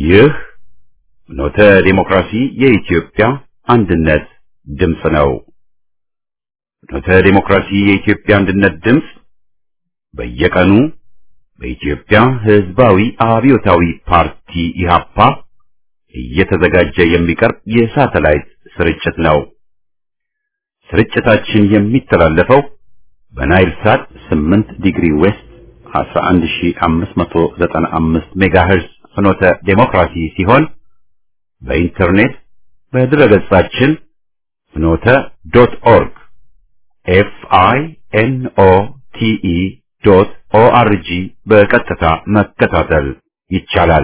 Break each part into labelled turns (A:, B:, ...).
A: ይህ ፍኖተ ዲሞክራሲ የኢትዮጵያ አንድነት ድምፅ ነው። ፍኖተ ዲሞክራሲ የኢትዮጵያ አንድነት ድምፅ በየቀኑ በኢትዮጵያ ሕዝባዊ አብዮታዊ ፓርቲ ኢህአፓ እየተዘጋጀ የሚቀርብ የሳተላይት ስርጭት ነው። ስርጭታችን የሚተላለፈው በናይል ሳት 8 ዲግሪ ዌስት 11595 ሜጋሄርዝ ፍኖተ ዲሞክራሲ ሲሆን በኢንተርኔት በድረገጻችን fnote.org FINOTE.ORG በቀጥታ መከታተል ይቻላል።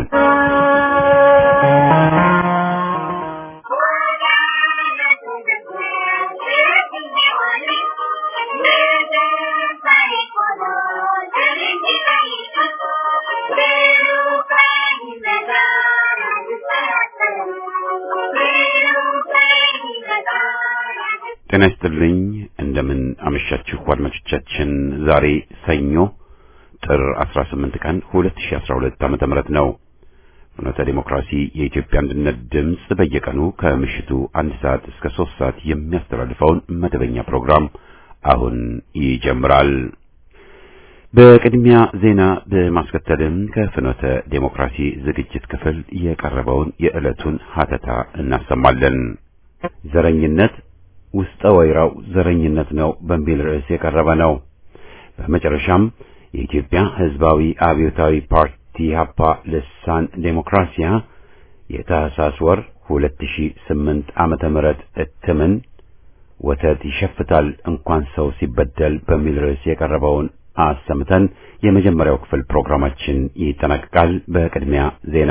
A: ጤና ይስጥልኝ። እንደምን አመሻችሁ አድማጮቻችን። ዛሬ ሰኞ ጥር 18 ቀን 2012 ዓ.ም ነው። ፍኖተ ዲሞክራሲ የኢትዮጵያ አንድነት ድምፅ በየቀኑ ከምሽቱ 1 ሰዓት እስከ 3 ሰዓት የሚያስተላልፈውን መደበኛ ፕሮግራም አሁን ይጀምራል። በቅድሚያ ዜና በማስከተልም ከፍኖተ ዲሞክራሲ ዝግጅት ክፍል የቀረበውን የዕለቱን ሀተታ እናሰማለን። ዘረኝነት ውስጠ ወይራው ዘረኝነት ነው በሚል ርዕስ የቀረበ ነው። በመጨረሻም የኢትዮጵያ ሕዝባዊ አብዮታዊ ፓርቲ ኢህአፓ ልሳን ዴሞክራሲያ የታህሳስ ወር 2008 ዓመተ ምህረት እትምን ወተት ይሸፍታል እንኳን ሰው ሲበደል በሚል ርዕስ የቀረበውን አሰምተን የመጀመሪያው ክፍል ፕሮግራማችን ይጠናቀቃል። በቅድሚያ ዜና።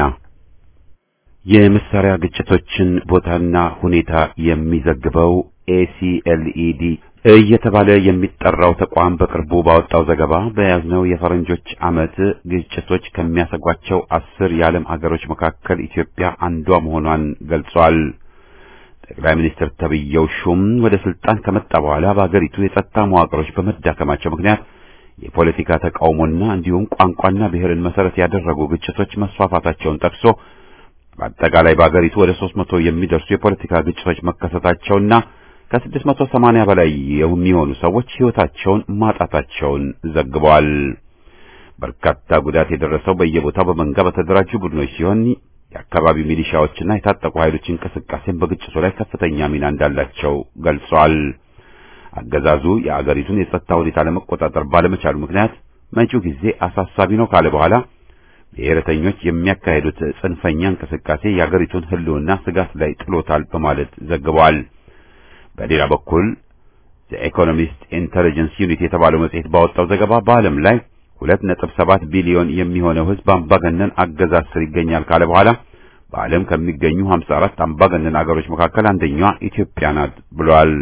A: የመሳሪያ ግጭቶችን ቦታና ሁኔታ የሚዘግበው ACLED እየተባለ የሚጠራው ተቋም በቅርቡ ባወጣው ዘገባ በያዝነው የፈረንጆች ዓመት ግጭቶች ከሚያሰጓቸው 10 የዓለም ሀገሮች መካከል ኢትዮጵያ አንዷ መሆኗን ገልጿል። ጠቅላይ ሚኒስትር ተብዬው ሹም ወደ ስልጣን ከመጣ በኋላ በአገሪቱ የጸጥታ መዋቅሮች በመዳከማቸው ምክንያት የፖለቲካ ተቃውሞና እንዲሁም ቋንቋና ብሔርን መሰረት ያደረጉ ግጭቶች መስፋፋታቸውን ጠቅሶ በአጠቃላይ በአገሪቱ ወደ 300 የሚደርሱ የፖለቲካ ግጭቶች መከሰታቸውና ከ680 በላይ የሚሆኑ ሰዎች ሕይወታቸውን ማጣታቸውን ዘግበዋል። በርካታ ጉዳት የደረሰው በየቦታው በመንጋ በተደራጁ ቡድኖች ሲሆን የአካባቢው ሚሊሻዎችና የታጠቁ ኃይሎች እንቅስቃሴን በግጭቱ ላይ ከፍተኛ ሚና እንዳላቸው ገልጸዋል። አገዛዙ የአገሪቱን የጸጥታ ሁኔታ ለመቆጣጠር ባለመቻሉ ምክንያት መጪው ጊዜ አሳሳቢ ነው ካለ በኋላ ብሔረተኞች የሚያካሂዱት ጽንፈኛ እንቅስቃሴ የአገሪቱን ሕልውና ስጋት ላይ ጥሎታል በማለት ዘግበዋል። በሌላ በኩል ኢኮኖሚስት ኢንተለጀንስ ዩኒት የተባለው መጽሔት ባወጣው ዘገባ በዓለም ላይ 2.7 ቢሊዮን የሚሆነው ሕዝብ አምባገነን አገዛዝ ስር ይገኛል ካለ በኋላ በዓለም ከሚገኙ 54 አምባገነን አገሮች መካከል አንደኛዋ ኢትዮጵያ ናት ብሏል።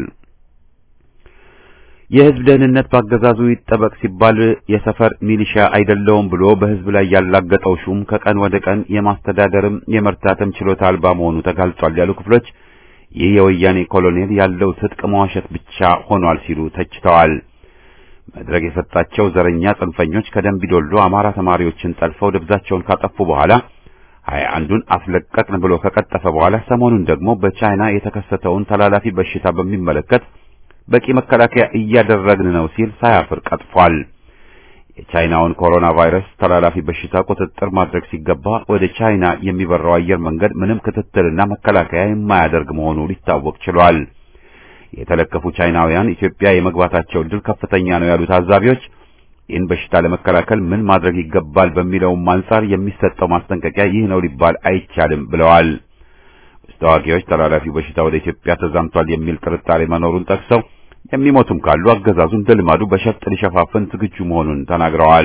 A: የሕዝብ ደህንነት ባገዛዙ ይጠበቅ ሲባል የሰፈር ሚሊሻ አይደለውም ብሎ በሕዝብ ላይ ያላገጠው ሹም ከቀን ወደ ቀን የማስተዳደርም የመርታትም ችሎታ አልባ መሆኑ ተጋልጧል ያሉ ክፍሎች ይህ የወያኔ ኮሎኔል ያለው ትጥቅ መዋሸት ብቻ ሆኗል ሲሉ ተችተዋል። መድረክ የሰጣቸው ዘረኛ ጽንፈኞች ከደምቢዶሎ አማራ ተማሪዎችን ጠልፈው ደብዛቸውን ካጠፉ በኋላ 21ዱን አስለቀቅን ብሎ ከቀጠፈ በኋላ ሰሞኑን ደግሞ በቻይና የተከሰተውን ተላላፊ በሽታ በሚመለከት በቂ መከላከያ እያደረግን ነው ሲል ሳያፍር ቀጥፏል። የቻይናውን ኮሮና ቫይረስ ተላላፊ በሽታ ቁጥጥር ማድረግ ሲገባ ወደ ቻይና የሚበራው አየር መንገድ ምንም ክትትልና መከላከያ የማያደርግ መሆኑ ሊታወቅ ችሏል። የተለከፉ ቻይናውያን ኢትዮጵያ የመግባታቸው ዕድል ከፍተኛ ነው ያሉ ታዛቢዎች ይህን በሽታ ለመከላከል ምን ማድረግ ይገባል በሚለውም አንጻር የሚሰጠው ማስጠንቀቂያ ይህ ነው ሊባል አይቻልም ብለዋል። ታዋቂዎች ተላላፊው በሽታ ወደ ኢትዮጵያ ተዛምቷል የሚል ጥርጣሬ መኖሩን ጠቅሰው የሚሞቱም ካሉ አገዛዙ እንደ ልማዱ በሸፍጥ ሊሸፋፍን ዝግጁ መሆኑን ተናግረዋል።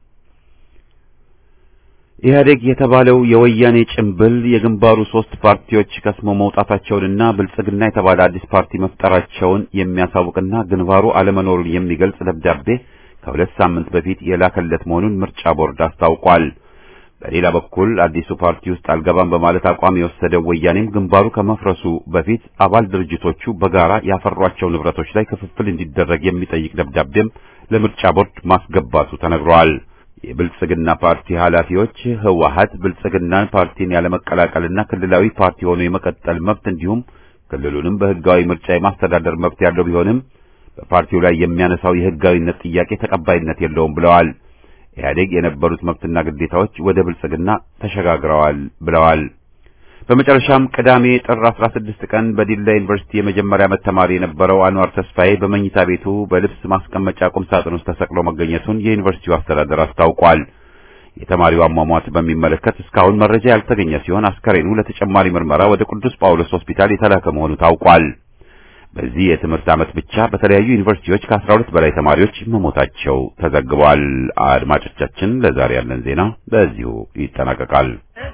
A: ኢህአዴግ የተባለው የወያኔ ጭምብል የግንባሩ 3 ፓርቲዎች ከስመው መውጣታቸውንና ብልጽግና የተባለ አዲስ ፓርቲ መፍጠራቸውን የሚያሳውቅና ግንባሩ አለመኖሩን የሚገልጽ ደብዳቤ ከ2 ሳምንት በፊት የላከለት መሆኑን ምርጫ ቦርድ አስታውቋል። በሌላ በኩል አዲሱ ፓርቲ ውስጥ አልገባም በማለት አቋም የወሰደው ወያኔም ግንባሩ ከመፍረሱ በፊት አባል ድርጅቶቹ በጋራ ያፈሯቸው ንብረቶች ላይ ክፍፍል እንዲደረግ የሚጠይቅ ደብዳቤም ለምርጫ ቦርድ ማስገባቱ ተነግሯል። የብልጽግና ፓርቲ ኃላፊዎች ህወሓት ብልጽግናን ፓርቲን ያለመቀላቀልና ክልላዊ ፓርቲ ሆኖ የመቀጠል መብት እንዲሁም ክልሉንም በህጋዊ ምርጫ የማስተዳደር መብት ያለው ቢሆንም በፓርቲው ላይ የሚያነሳው የህጋዊነት ጥያቄ ተቀባይነት የለውም ብለዋል። ኢህአዴግ የነበሩት መብትና ግዴታዎች ወደ ብልጽግና ተሸጋግረዋል ብለዋል። በመጨረሻም ቅዳሜ ጥር 16 ቀን በዲላ ዩኒቨርሲቲ የመጀመሪያ ዓመት ተማሪ የነበረው አንዋር ተስፋዬ በመኝታ ቤቱ በልብስ ማስቀመጫ ቁም ሳጥን ውስጥ ተሰቅሎ መገኘቱን የዩኒቨርሲቲው አስተዳደር አስታውቋል። የተማሪው አሟሟት በሚመለከት እስካሁን መረጃ ያልተገኘ ሲሆን አስከሬኑ ለተጨማሪ ምርመራ ወደ ቅዱስ ጳውሎስ ሆስፒታል የተላከ መሆኑ ታውቋል። በዚህ የትምህርት ዓመት ብቻ በተለያዩ ዩኒቨርሲቲዎች ከ12 በላይ ተማሪዎች መሞታቸው ተዘግቧል። አድማጮቻችን፣ ለዛሬ ያለን ዜና በዚሁ ይጠናቀቃል።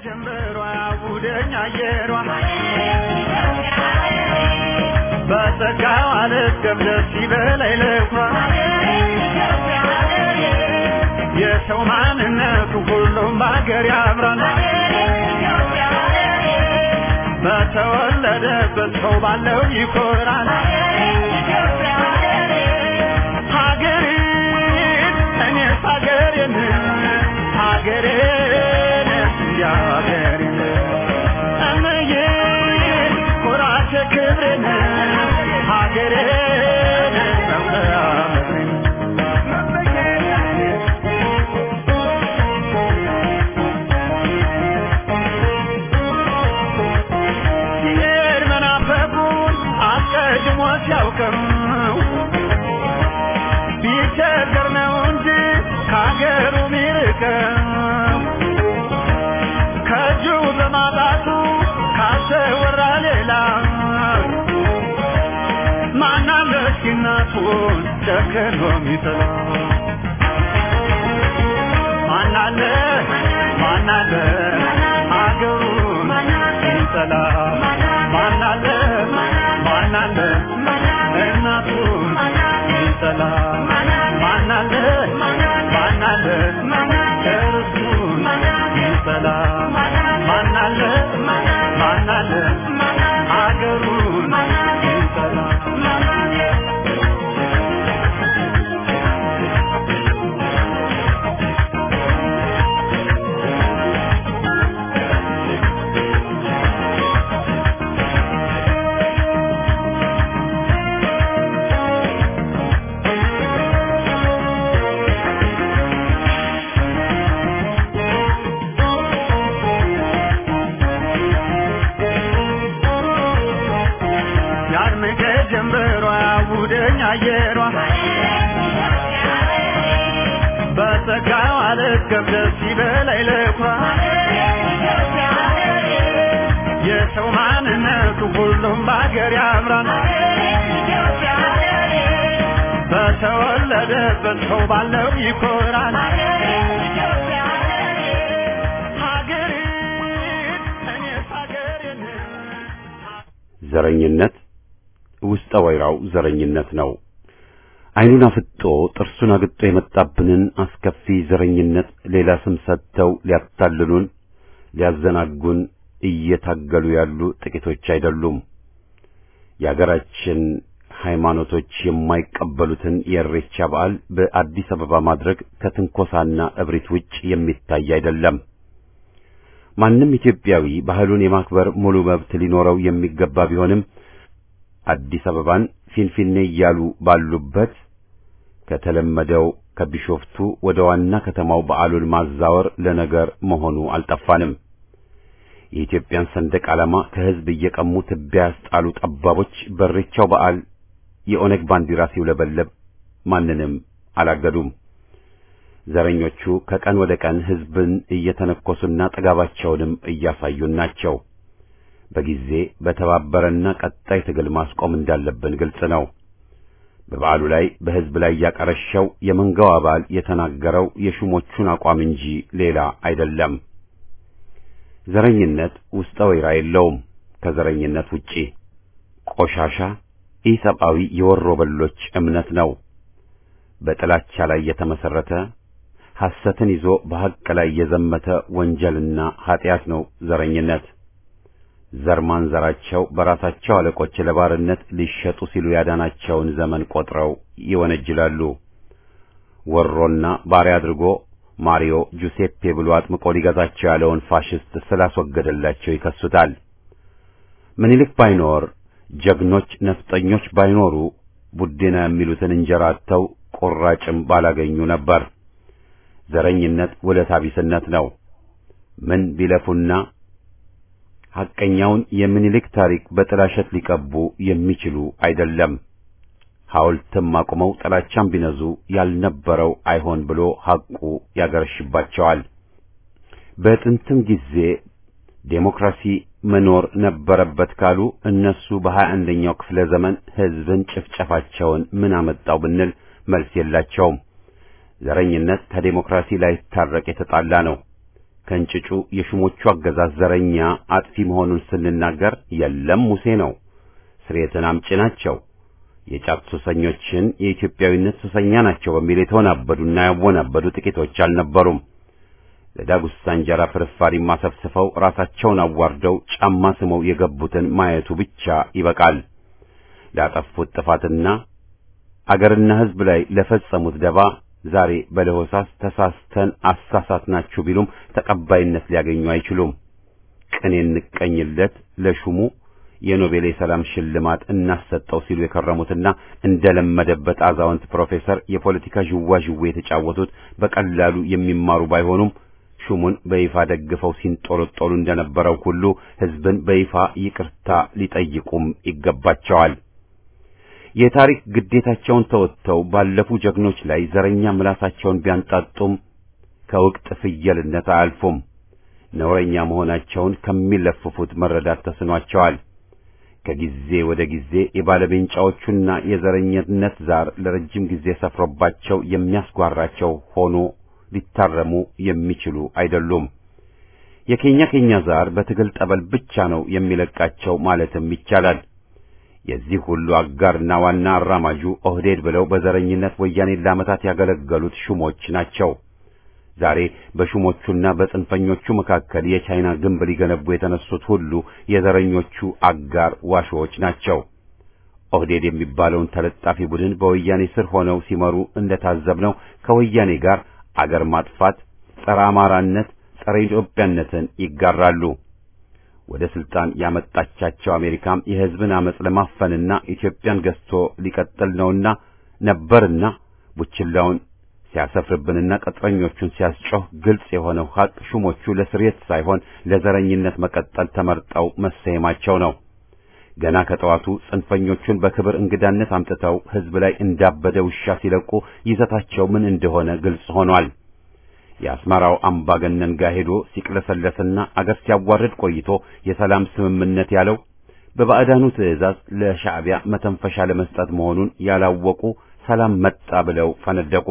B: የሰው ማንነቱ ሁሉም ባገር ያምራል በተወለደበት ሰው ባለው ይኮራል ሀገሬን እኔስ ሀገሬን ሀገሬን ያገሬን እመዬ ኩራቴ ክብሬን ሀገሬን መምለያመሬን ሲያውቀው ቢቸገር ነው እንጂ ከሀገሩ ሚርቀው ከእጁ በማጣቱ ካሰወራ ሌላ ማናለ እስኪናቱን ጨክኖ ሚጥላ ማናለ አገሩን ሚጠላ ማናለ እናቱን ሚጠላ ማናለ እርሱን ሚጠላ ማናለ አገሩን ሚጠላ አየሯ በተጋው አልከብደ ሲበላይ ለኩራ የሰው ማንነቱ ሁሉም ባገር ያምራል በተወለደበት ሰው ባለው ይኮራል
A: ዘረኝነት ውስጠ ወይራው ዘረኝነት ነው። አይኑን አፍጦ ጥርሱን አግጦ የመጣብንን አስከፊ ዘረኝነት ሌላ ስም ሰጥተው ሊያታልሉን ሊያዘናጉን እየታገሉ ያሉ ጥቂቶች አይደሉም። የአገራችን ሃይማኖቶች የማይቀበሉትን የኢሬቻ በዓል በአዲስ አበባ ማድረግ ከትንኮሳና እብሪት ውጭ የሚታይ አይደለም። ማንም ኢትዮጵያዊ ባህሉን የማክበር ሙሉ መብት ሊኖረው የሚገባ ቢሆንም አዲስ አበባን ፊንፊኔ እያሉ ባሉበት ከተለመደው ከቢሾፍቱ ወደ ዋና ከተማው በዓሉን ማዛወር ለነገር መሆኑ አልጠፋንም። የኢትዮጵያን ሰንደቅ ዓላማ ከህዝብ እየቀሙ ትቢያ ያስጣሉ ጠባቦች በኢሬቻው በዓል የኦነግ ባንዲራ ሲውለበለብ ማንንም አላገዱም። ዘረኞቹ ከቀን ወደ ቀን ህዝብን እየተነኮሱና ጥጋባቸውንም እያሳዩን ናቸው። በጊዜ በተባበረና ቀጣይ ትግል ማስቆም እንዳለብን ግልጽ ነው። በበዓሉ ላይ በህዝብ ላይ ያቀረሸው የመንጋው አባል የተናገረው የሹሞቹን አቋም እንጂ ሌላ አይደለም። ዘረኝነት ውስጠ ወይራ የለውም። ከዘረኝነት ውጪ ቆሻሻ ኢሰብአዊ የወሮ በሎች እምነት ነው። በጥላቻ ላይ የተመሰረተ ሐሰትን ይዞ በሐቅ ላይ የዘመተ ወንጀልና ኃጢአት ነው ዘረኝነት። ዘር ማንዘራቸው በራሳቸው አለቆች ለባርነት ሊሸጡ ሲሉ ያዳናቸውን ዘመን ቆጥረው ይወነጅላሉ። ወሮና ባሪያ አድርጎ ማሪዮ ጁሴፔ ብሎ አጥምቆ ሊገዛቸው ያለውን ፋሽስት ስላስወገደላቸው ይከሱታል። ምኒልክ ባይኖር፣ ጀግኖች ነፍጠኞች ባይኖሩ ቡድና የሚሉትን እንጀራ አጥተው ቁራጭም ባላገኙ ነበር። ዘረኝነት ውለታ ቢስነት ነው። ምን ቢለፉና ሐቀኛውን የምኒልክ ታሪክ በጥላሸት ሊቀቡ የሚችሉ አይደለም። ሐውልትም አቁመው ጥላቻም ቢነዙ ያልነበረው አይሆን ብሎ ሐቁ ያገረሽባቸዋል። በጥንትም ጊዜ ዴሞክራሲ መኖር ነበረበት ካሉ እነሱ በ21ኛው ክፍለ ዘመን ሕዝብን ጭፍጨፋቸውን ምን አመጣው ብንል መልስ የላቸውም። ዘረኝነት ከዴሞክራሲ ላይ ታረቅ የተጣላ ነው። ከእንጭጩ የሹሞቹ አገዛዝ ዘረኛ አጥፊ መሆኑን ስንናገር የለም ሙሴ ነው፣ ስሬትን አምጪ ናቸው፣ የጫት ሱሰኞችን የኢትዮጵያዊነት ሱሰኛ ናቸው በሚል የተወናበዱና ያወናበዱ ጥቂቶች አልነበሩም። ለዳጉሳ እንጀራ ፍርፋሪ ማሰፍስፈው ራሳቸውን አዋርደው ጫማ ስመው የገቡትን ማየቱ ብቻ ይበቃል። ላጠፉት ጥፋትና አገርና ሕዝብ ላይ ለፈጸሙት ደባ ዛሬ በለሆሳስ ተሳስተን አሳሳትናችሁ ቢሉም ተቀባይነት ሊያገኙ አይችሉም። ቅኔ እንቀኝለት ለሹሙ የኖቤል የሰላም ሽልማት እናሰጠው ሲሉ የከረሙትና እንደለመደበት አዛውንት ፕሮፌሰር የፖለቲካ ዥዋዥዌ የተጫወቱት በቀላሉ የሚማሩ ባይሆኑም ሹሙን በይፋ ደግፈው ሲንጦለጦሉ እንደነበረው ሁሉ ሕዝብን በይፋ ይቅርታ ሊጠይቁም ይገባቸዋል። የታሪክ ግዴታቸውን ተወጥተው ባለፉ ጀግኖች ላይ ዘረኛ ምላሳቸውን ቢያንጣጡም ከውቅጥ ፍየልነት አያልፉም። ነውረኛ መሆናቸውን ከሚለፍፉት መረዳት ተስኗቸዋል። ከጊዜ ወደ ጊዜ የባለቤንጫዎቹና የዘረኝነት ዛር ለረጅም ጊዜ ሰፍሮባቸው የሚያስጓራቸው ሆኖ ሊታረሙ የሚችሉ አይደሉም። የኬኛ ዛር በትግል ጠበል ብቻ ነው የሚለቃቸው ማለትም ይቻላል። የዚህ ሁሉ አጋርና ዋና አራማጁ ኦህዴድ ብለው በዘረኝነት ወያኔን ለዓመታት ያገለገሉት ሹሞች ናቸው። ዛሬ በሹሞቹና በጽንፈኞቹ መካከል የቻይና ግንብ ሊገነቡ የተነሱት ሁሉ የዘረኞቹ አጋር ዋሾች ናቸው። ኦህዴድ የሚባለውን ተለጣፊ ቡድን በወያኔ ስር ሆነው ሲመሩ እንደታዘብነው ከወያኔ ጋር አገር ማጥፋት፣ ጸረ አማራነት፣ ጸረ ኢትዮጵያነትን ይጋራሉ። ወደ ስልጣን ያመጣቻቸው አሜሪካም የሕዝብን አመጽ ለማፈንና ኢትዮጵያን ገዝቶ ሊቀጥል ነበርና ቡችላውን ሲያሰፍርብንና ቅጥረኞቹን ሲያስጮህ ግልጽ የሆነው ሐቅ ሹሞቹ ለስርየት ሳይሆን ለዘረኝነት መቀጠል ተመርጠው መሰየማቸው ነው። ገና ከጠዋቱ ጽንፈኞቹን በክብር እንግዳነት አምጥተው ሕዝብ ላይ እንዳበደ ውሻ ሲለቁ ይዘታቸው ምን እንደሆነ ግልጽ ሆኗል። የአስመራው አምባገነን ጋር ሄዶ ሲቅለሰለስና አገር ሲያዋርድ ቆይቶ የሰላም ስምምነት ያለው በባዕዳኑ ትዕዛዝ ለሻዕቢያ መተንፈሻ ለመስጠት መሆኑን ያላወቁ ሰላም መጣ ብለው ፈነደቁ።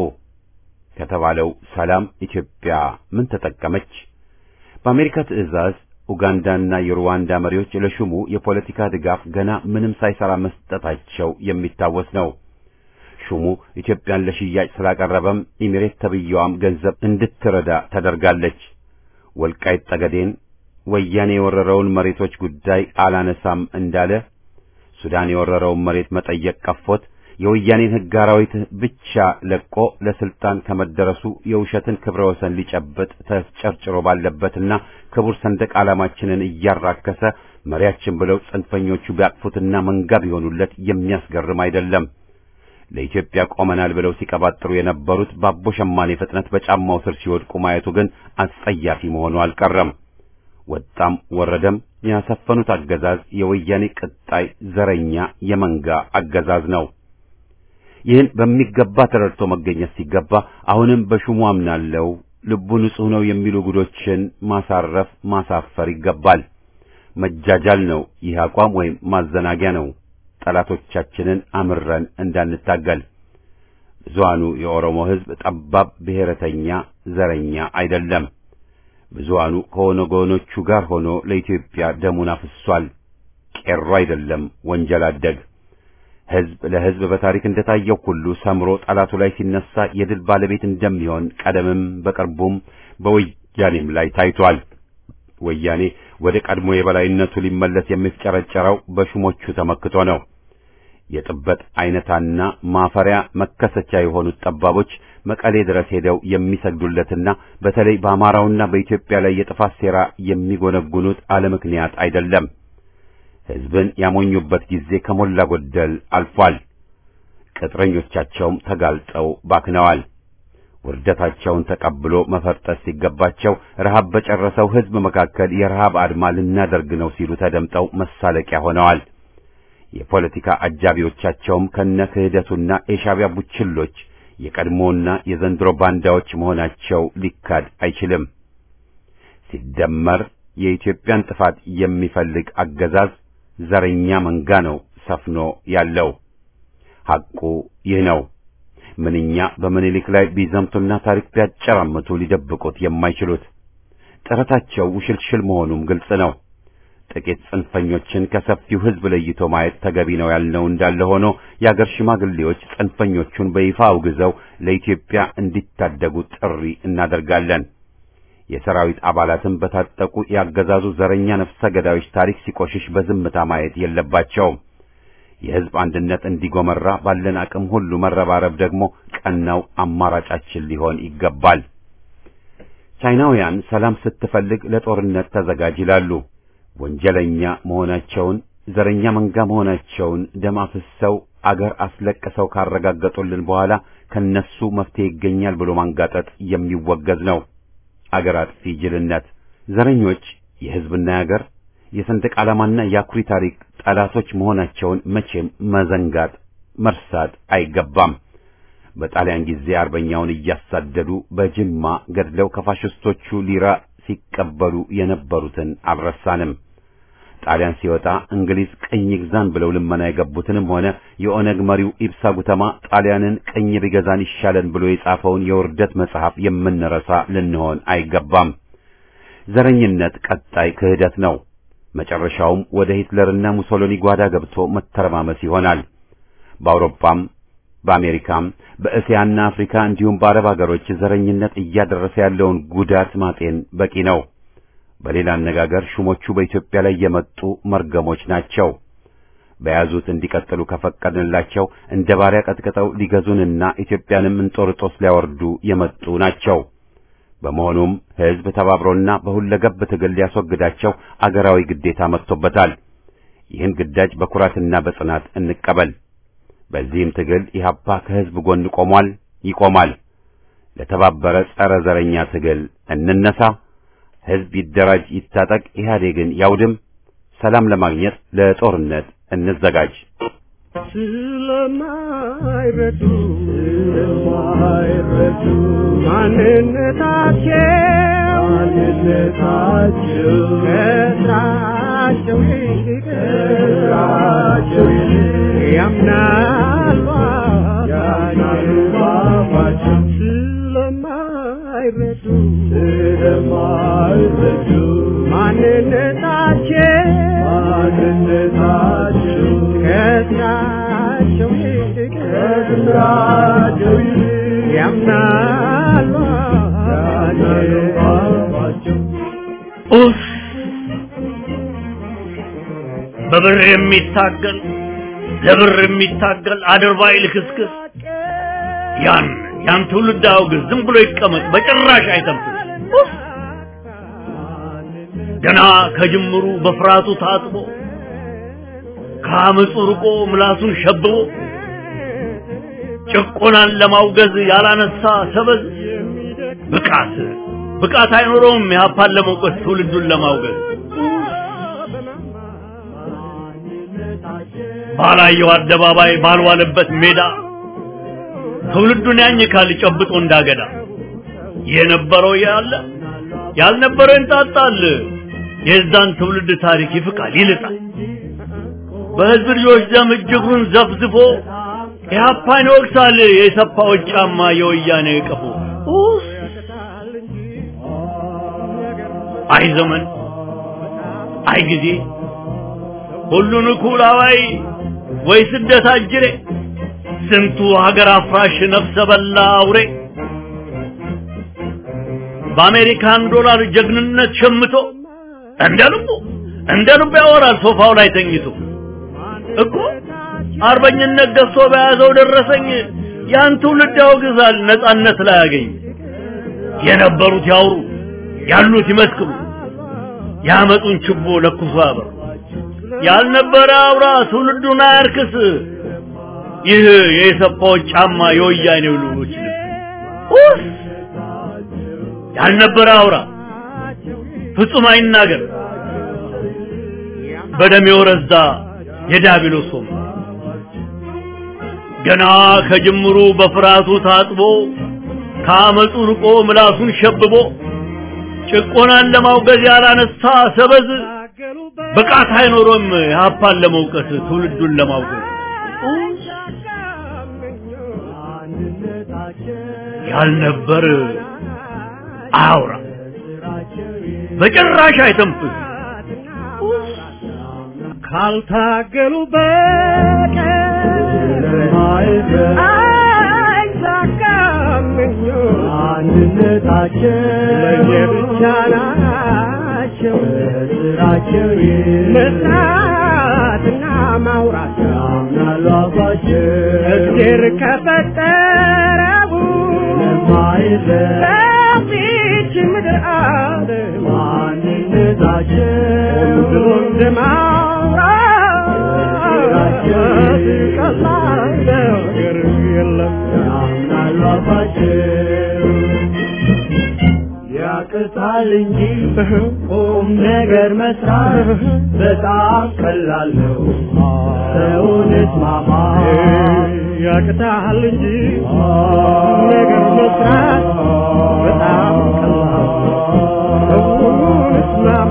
A: ከተባለው ሰላም ኢትዮጵያ ምን ተጠቀመች? በአሜሪካ ትዕዛዝ ኡጋንዳና የሩዋንዳ መሪዎች ለሹሙ የፖለቲካ ድጋፍ ገና ምንም ሳይሰራ መስጠታቸው የሚታወስ ነው። ሹሙ ኢትዮጵያን ለሽያጭ ስላቀረበም ኢሚሬት ተብየዋም ገንዘብ እንድትረዳ ተደርጋለች። ወልቃይት ጠገዴን ወያኔ የወረረውን መሬቶች ጉዳይ አላነሳም እንዳለ ሱዳን የወረረውን መሬት መጠየቅ ቀፎት የወያኔን ሕግ አራዊት ብቻ ለቆ ለስልጣን ከመደረሱ የውሸትን ክብረ ወሰን ሊጨብጥ ተስጨርጭሮ ባለበትና ክቡር ሰንደቅ ዓላማችንን እያራከሰ መሪያችን ብለው ጽንፈኞቹ ቢያቅፉትና መንጋ ቢሆኑለት የሚያስገርም አይደለም። ለኢትዮጵያ ቆመናል ብለው ሲቀባጥሩ የነበሩት ባቦ ሸማኔ ፍጥነት በጫማው ስር ሲወድቁ ማየቱ ግን አስጸያፊ መሆኑ አልቀረም። ወጣም ወረደም ያሰፈኑት አገዛዝ የወያኔ ቅጣይ ዘረኛ የመንጋ አገዛዝ ነው። ይህን በሚገባ ተረድቶ መገኘት ሲገባ አሁንም በሹሙ አምናለው ልቡ ንጹህ ነው የሚሉ ጉዶችን ማሳረፍ ማሳፈር ይገባል። መጃጃል ነው ይህ አቋም ወይም ማዘናጊያ ነው። ጠላቶቻችንን አምረን እንዳንታገል። ብዙሃኑ የኦሮሞ ሕዝብ ጠባብ ብሔረተኛ ዘረኛ አይደለም። ብዙሃኑ ከኦነጎኖቹ ጋር ሆኖ ለኢትዮጵያ ደሙን አፍሷል። ቄሮ አይደለም ወንጀል አደግ። ሕዝብ ለሕዝብ በታሪክ እንደታየው ሁሉ ሰምሮ ጠላቱ ላይ ሲነሳ የድል ባለቤት እንደሚሆን ቀደምም በቅርቡም በወያኔም ላይ ታይቷል። ወያኔ ወደ ቀድሞ የበላይነቱ ሊመለስ የሚፍጨረጨረው በሹሞቹ ተመክቶ ነው። የጥበት አይነታና ማፈሪያ መከሰቻ የሆኑት ጠባቦች መቀሌ ድረስ ሄደው የሚሰግዱለትና በተለይ በአማራውና በኢትዮጵያ ላይ የጥፋት ሴራ የሚጎነጉኑት አለ ምክንያት አይደለም። ሕዝብን ያሞኙበት ጊዜ ከሞላ ጎደል አልፏል። ቅጥረኞቻቸውም ተጋልጠው ባክነዋል። ውርደታቸውን ተቀብሎ መፈርጠስ ሲገባቸው ረሃብ በጨረሰው ሕዝብ መካከል የረሃብ አድማ ልናደርግ ነው ሲሉ ተደምጠው መሳለቂያ ሆነዋል። የፖለቲካ አጃቢዎቻቸውም ከነ ክህደቱና የሻዕቢያ ቡችሎች የቀድሞና የዘንድሮ ባንዳዎች መሆናቸው ሊካድ አይችልም። ሲደመር የኢትዮጵያን ጥፋት የሚፈልግ አገዛዝ ዘረኛ መንጋ ነው ሰፍኖ ያለው። ሐቁ ይህ ነው። ምንኛ በምኒልክ ላይ ቢዘምቱና ታሪክ ቢያጨራምቱ ሊደብቁት የማይችሉት ጥረታቸው ውሽልሽል መሆኑም ግልጽ ነው። ጥቂት ጽንፈኞችን ከሰፊው ሕዝብ ለይቶ ማየት ተገቢ ነው ያልነው እንዳለ ሆኖ የአገር ሽማግሌዎች ጽንፈኞቹን በይፋ አውግዘው ለኢትዮጵያ እንዲታደጉ ጥሪ እናደርጋለን። የሰራዊት አባላትም በታጠቁ ያገዛዙ ዘረኛ ነፍሰ ገዳዮች ታሪክ ሲቆሽሽ በዝምታ ማየት የለባቸውም። የሕዝብ አንድነት እንዲጎመራ ባለን አቅም ሁሉ መረባረብ ደግሞ ቀናው አማራጫችን ሊሆን ይገባል። ቻይናውያን ሰላም ስትፈልግ ለጦርነት ተዘጋጅ ይላሉ። ወንጀለኛ መሆናቸውን ዘረኛ መንጋ መሆናቸውን ደም አፍሰው አገር አስለቅሰው ካረጋገጡልን በኋላ ከነሱ መፍትሄ ይገኛል ብሎ ማንጋጠጥ የሚወገዝ ነው። አገር አጥፊ ጅልነት። ዘረኞች የሕዝብና የአገር የሰንደቅ ዓላማና የአኩሪ ታሪክ ጠላቶች መሆናቸውን መቼም መዘንጋት መርሳት አይገባም። በጣሊያን ጊዜ አርበኛውን እያሳደዱ በጅማ ገድለው ከፋሽስቶቹ ሊራ ሲቀበሉ የነበሩትን አልረሳንም። ጣሊያን ሲወጣ እንግሊዝ ቅኝ ግዛን ብለው ልመና የገቡትንም ሆነ የኦነግ መሪው ኢብሳ ጉተማ ጣሊያንን ቅኝ ቢገዛን ይሻለን ብሎ የጻፈውን የውርደት መጽሐፍ የምንረሳ ልንሆን አይገባም። ዘረኝነት ቀጣይ ክህደት ነው። መጨረሻውም ወደ ሂትለርና ሙሶሎኒ ጓዳ ገብቶ መተረማመስ ይሆናል። በአውሮፓም በአሜሪካም በእስያና አፍሪካ እንዲሁም በአረብ ሀገሮች ዘረኝነት እያደረሰ ያለውን ጉዳት ማጤን በቂ ነው። በሌላ አነጋገር ሹሞቹ በኢትዮጵያ ላይ የመጡ መርገሞች ናቸው። በያዙት እንዲቀጥሉ ከፈቀድንላቸው እንደ ባሪያ ቀጥቅጠው ሊገዙንና ኢትዮጵያንም እንጦርጦስ ሊያወርዱ የመጡ ናቸው። በመሆኑም ሕዝብ ተባብሮና በሁለገብ ትግል ሊያስወግዳቸው አገራዊ ግዴታ መጥቶበታል። ይህን ግዳጅ በኩራትና በጽናት እንቀበል። በዚህም ትግል ኢህአፓ ከሕዝብ ጎን ቆሟል፣ ይቆማል። ለተባበረ ጸረ ዘረኛ ትግል እንነሳ። ሕዝብ ይደራጅ፣ ይታጠቅ፣ ኢህአዴግን ያውድም። ሰላም ለማግኘት ለጦርነት እንዘጋጅ።
B: ስለማይረዱ ማንነታቸው ከስራቸው ይልቅ ያምናሉ አባባቸው ስለማይረዱ ማንነታቸው ከስራቸው ይልቅ ያምናሉ አባባቸው። በብር የሚታገል ለብር የሚታገል አድርባይ ልክስክስ ያን ትውልድ አውግዝ። ዝም ብሎ ይቀመጥ፣ በጭራሽ አይተንፍስ። ገና ከጅምሩ በፍርሃቱ ታጥቦ ከአመፁ ርቆ ምላሱን ሸብቦ ጭቆናን ለማውገዝ ያላነሳ ሰበዝ ብቃት አይኖረውም ኢህአፓን ለመውቀስ ትውልዱን ለማውገዝ። ባላየው አደባባይ ባልዋለበት ሜዳ ትውልዱን ያኝካል ጨብጦ እንዳገዳ። የነበረው ያለ ያልነበረው እንጣጣል። የዛን ትውልድ ታሪክ ይፍቃል ይልጣል። በህዝብ ልጆች ደም እጅጉን ዘፍዝፎ ኢህአፓን ይወቅሳል። የሰፋዎች ጫማ የወያኔ ቀፎ። አይ ዘመን አይ ጊዜ ሁሉን እኩል አዋይ ወይ ስደት አጅሬ ስንቱ ሀገር አፍራሽ ነፍሰ በላ አውሬ በአሜሪካን ዶላር ጀግንነት ሸምቶ እንደ ልቡ ያወራል ሶፋው ላይ ተኝቶ እኮ አርበኝነት ገዝቶ በያዘው ደረሰኝ ያን ትውልድ ያወግዛል ነጻነት ላይ ያገኝ የነበሩት ያውሩ ያሉት ይመስክሩ ያመጡን ችቦ ለኩሶ ያበሩ ያልነበረ አውራ ትውልዱን አያርክስ ይህ የሰፋው ጫማ የወያኔው ልጆች ኡፍ ያልነበረ አውራ ፍጹም አይናገር በደም የወረዛ የዳቢሎስ ሆም ገና ከጅምሩ በፍራቱ ታጥቦ ካመጹ ርቆ ምላሱን ሸብቦ ጭቆናን ለማውገዝ ያላነሳ ሰበዝ ብቃት አይኖርም ያፓን ለመውቀስ ትውልዱን ለማውገዝ ያልነበር አውራ በጭራሽ አይተንፍስ
C: ካልታገሉ በቀር አይሳካምኞ አንድነታቸው ለየብቻ ናቸው ስራቸው መስራትና ማውራት ያምናሉ አባቸው እግዜር ከፈጠረው በዚች ምድር ዓለም ማንነታቸው ሁሉም ለማውራት ቀላል ነገር የለም ያምናሉ አባቸው ያቅታል እንጂ ቁም ነገር መስራት በጣም ቀላል ነው ሰውን እስማማ ያቅታል እንጂ ነገር መስራት በጣም ቀላል ነው ሰውን እስማማ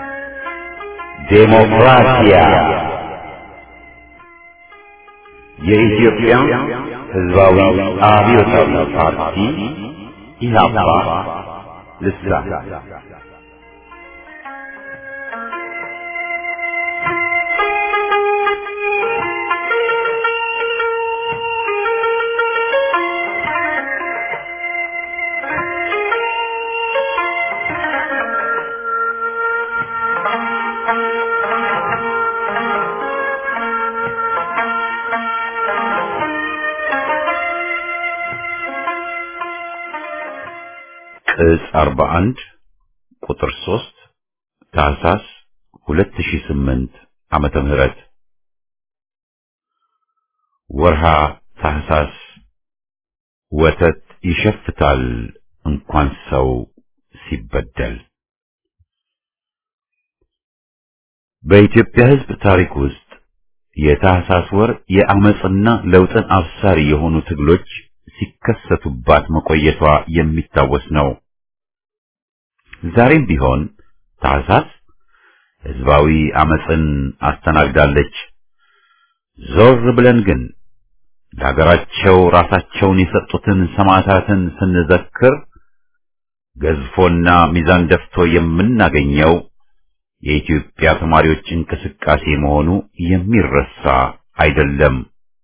A: ዴሞክራሲያ የኢትዮጵያ ሕዝባዊ አብዮታዊ ፓርቲ ኢህአፓ ልሳን ቅጽ 41 ቁጥር 3 ታህሳስ 2008 ዓመተ ምህረት ወርሃ ታህሳስ ወተት ይሸፍታል እንኳን ሰው ሲበደል። በኢትዮጵያ ሕዝብ ታሪክ ውስጥ የታህሳስ ወር የአመጽና ለውጥን አብሳሪ የሆኑ ትግሎች ሲከሰቱባት መቆየቷ የሚታወስ ነው። ዛሬም ቢሆን ታህሳስ ሕዝባዊ አመጽን አስተናግዳለች። ዞር ብለን ግን ለሀገራቸው ራሳቸውን የሰጡትን ሰማዕታትን ስንዘክር ገዝፎና ሚዛን ደፍቶ የምናገኘው የኢትዮጵያ ተማሪዎች እንቅስቃሴ መሆኑ የሚረሳ አይደለም።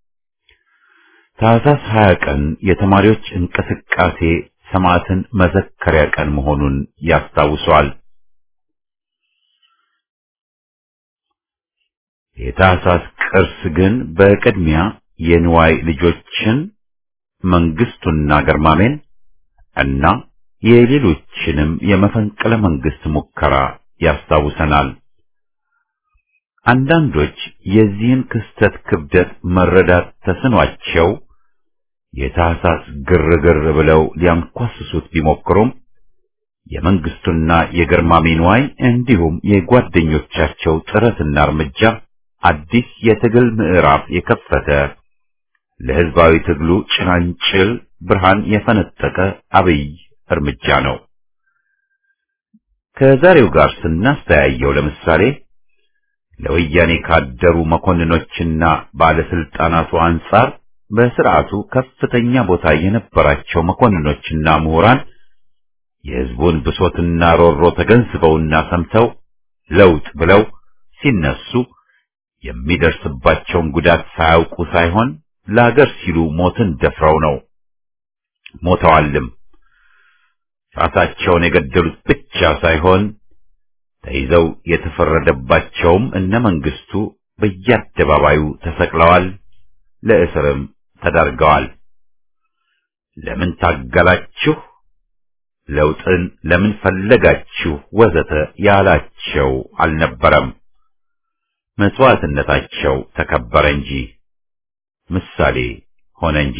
A: ታህሳስ 20 ቀን የተማሪዎች እንቅስቃሴ ሰማዕትን መዘከሪያ ቀን መሆኑን ያስታውሷል። የታህሳስ ቅርስ ግን በቅድሚያ የንዋይ ልጆችን መንግስቱና ገርማሜን እና የሌሎችንም የመፈንቅለ መንግስት ሙከራ ያስታውሰናል። አንዳንዶች የዚህን ክስተት ክብደት መረዳት ተስኗቸው የታህሳስ ግርግር ብለው ሊያንኳስሱት ቢሞክሩም የመንግስቱና የገርማሜ ንዋይ እንዲሁም የጓደኞቻቸው ጥረትና እርምጃ አዲስ የትግል ምዕራፍ የከፈተ ለሕዝባዊ ትግሉ ጭላንጭል ብርሃን የፈነጠቀ አብይ እርምጃ ነው። ከዛሬው ጋር ስናስተያየው ለምሳሌ ለወያኔ ካደሩ መኮንኖችና ባለስልጣናቱ አንጻር በስርዓቱ ከፍተኛ ቦታ የነበራቸው መኮንኖችና ምሁራን የሕዝቡን ብሶትና ሮሮ ተገንዝበውና ሰምተው ለውጥ ብለው ሲነሱ የሚደርስባቸውን ጉዳት ሳያውቁ ሳይሆን ለአገር ሲሉ ሞትን ደፍረው ነው። ሞተዋልም። ራሳቸውን የገደሉት ብቻ ሳይሆን ተይዘው የተፈረደባቸውም እነ መንግስቱ በየአደባባዩ ተሰቅለዋል፣ ለእስርም ተዳርገዋል። ለምን ታገላችሁ፣ ለውጥን ለምን ፈለጋችሁ ወዘተ ያላቸው አልነበረም። መስዋዕትነታቸው ተከበረ እንጂ ምሳሌ ሆነ እንጂ።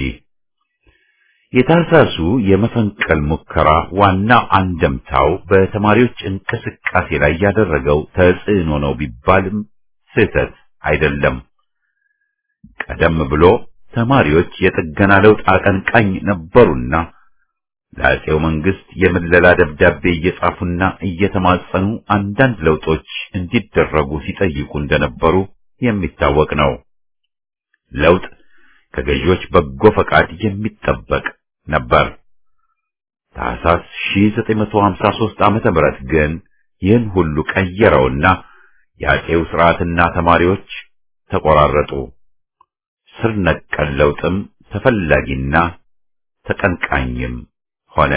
A: የታህሳሱ የመፈንቅል ሙከራ ዋና አንደምታው በተማሪዎች እንቅስቃሴ ላይ ያደረገው ተጽዕኖ ነው ቢባልም ስህተት አይደለም። ቀደም ብሎ ተማሪዎች የጥገና ለውጥ አቀንቃኝ ነበሩና ለአፄው መንግስት የምለላ ደብዳቤ እየጻፉና እየተማጸኑ አንዳንድ ለውጦች እንዲደረጉ ሲጠይቁ እንደነበሩ የሚታወቅ ነው። ለውጥ ከገዢዎች በጎ ፈቃድ የሚጠበቅ ነበር። ታህሳስ 1953 ዓመተ ምህረት ግን ይህን ሁሉ ቀየረውና የአፄው ስርዓትና ተማሪዎች ተቆራረጡ። ስር ነቀል ለውጥም ተፈላጊና ተቀንቃኝም ሆነ።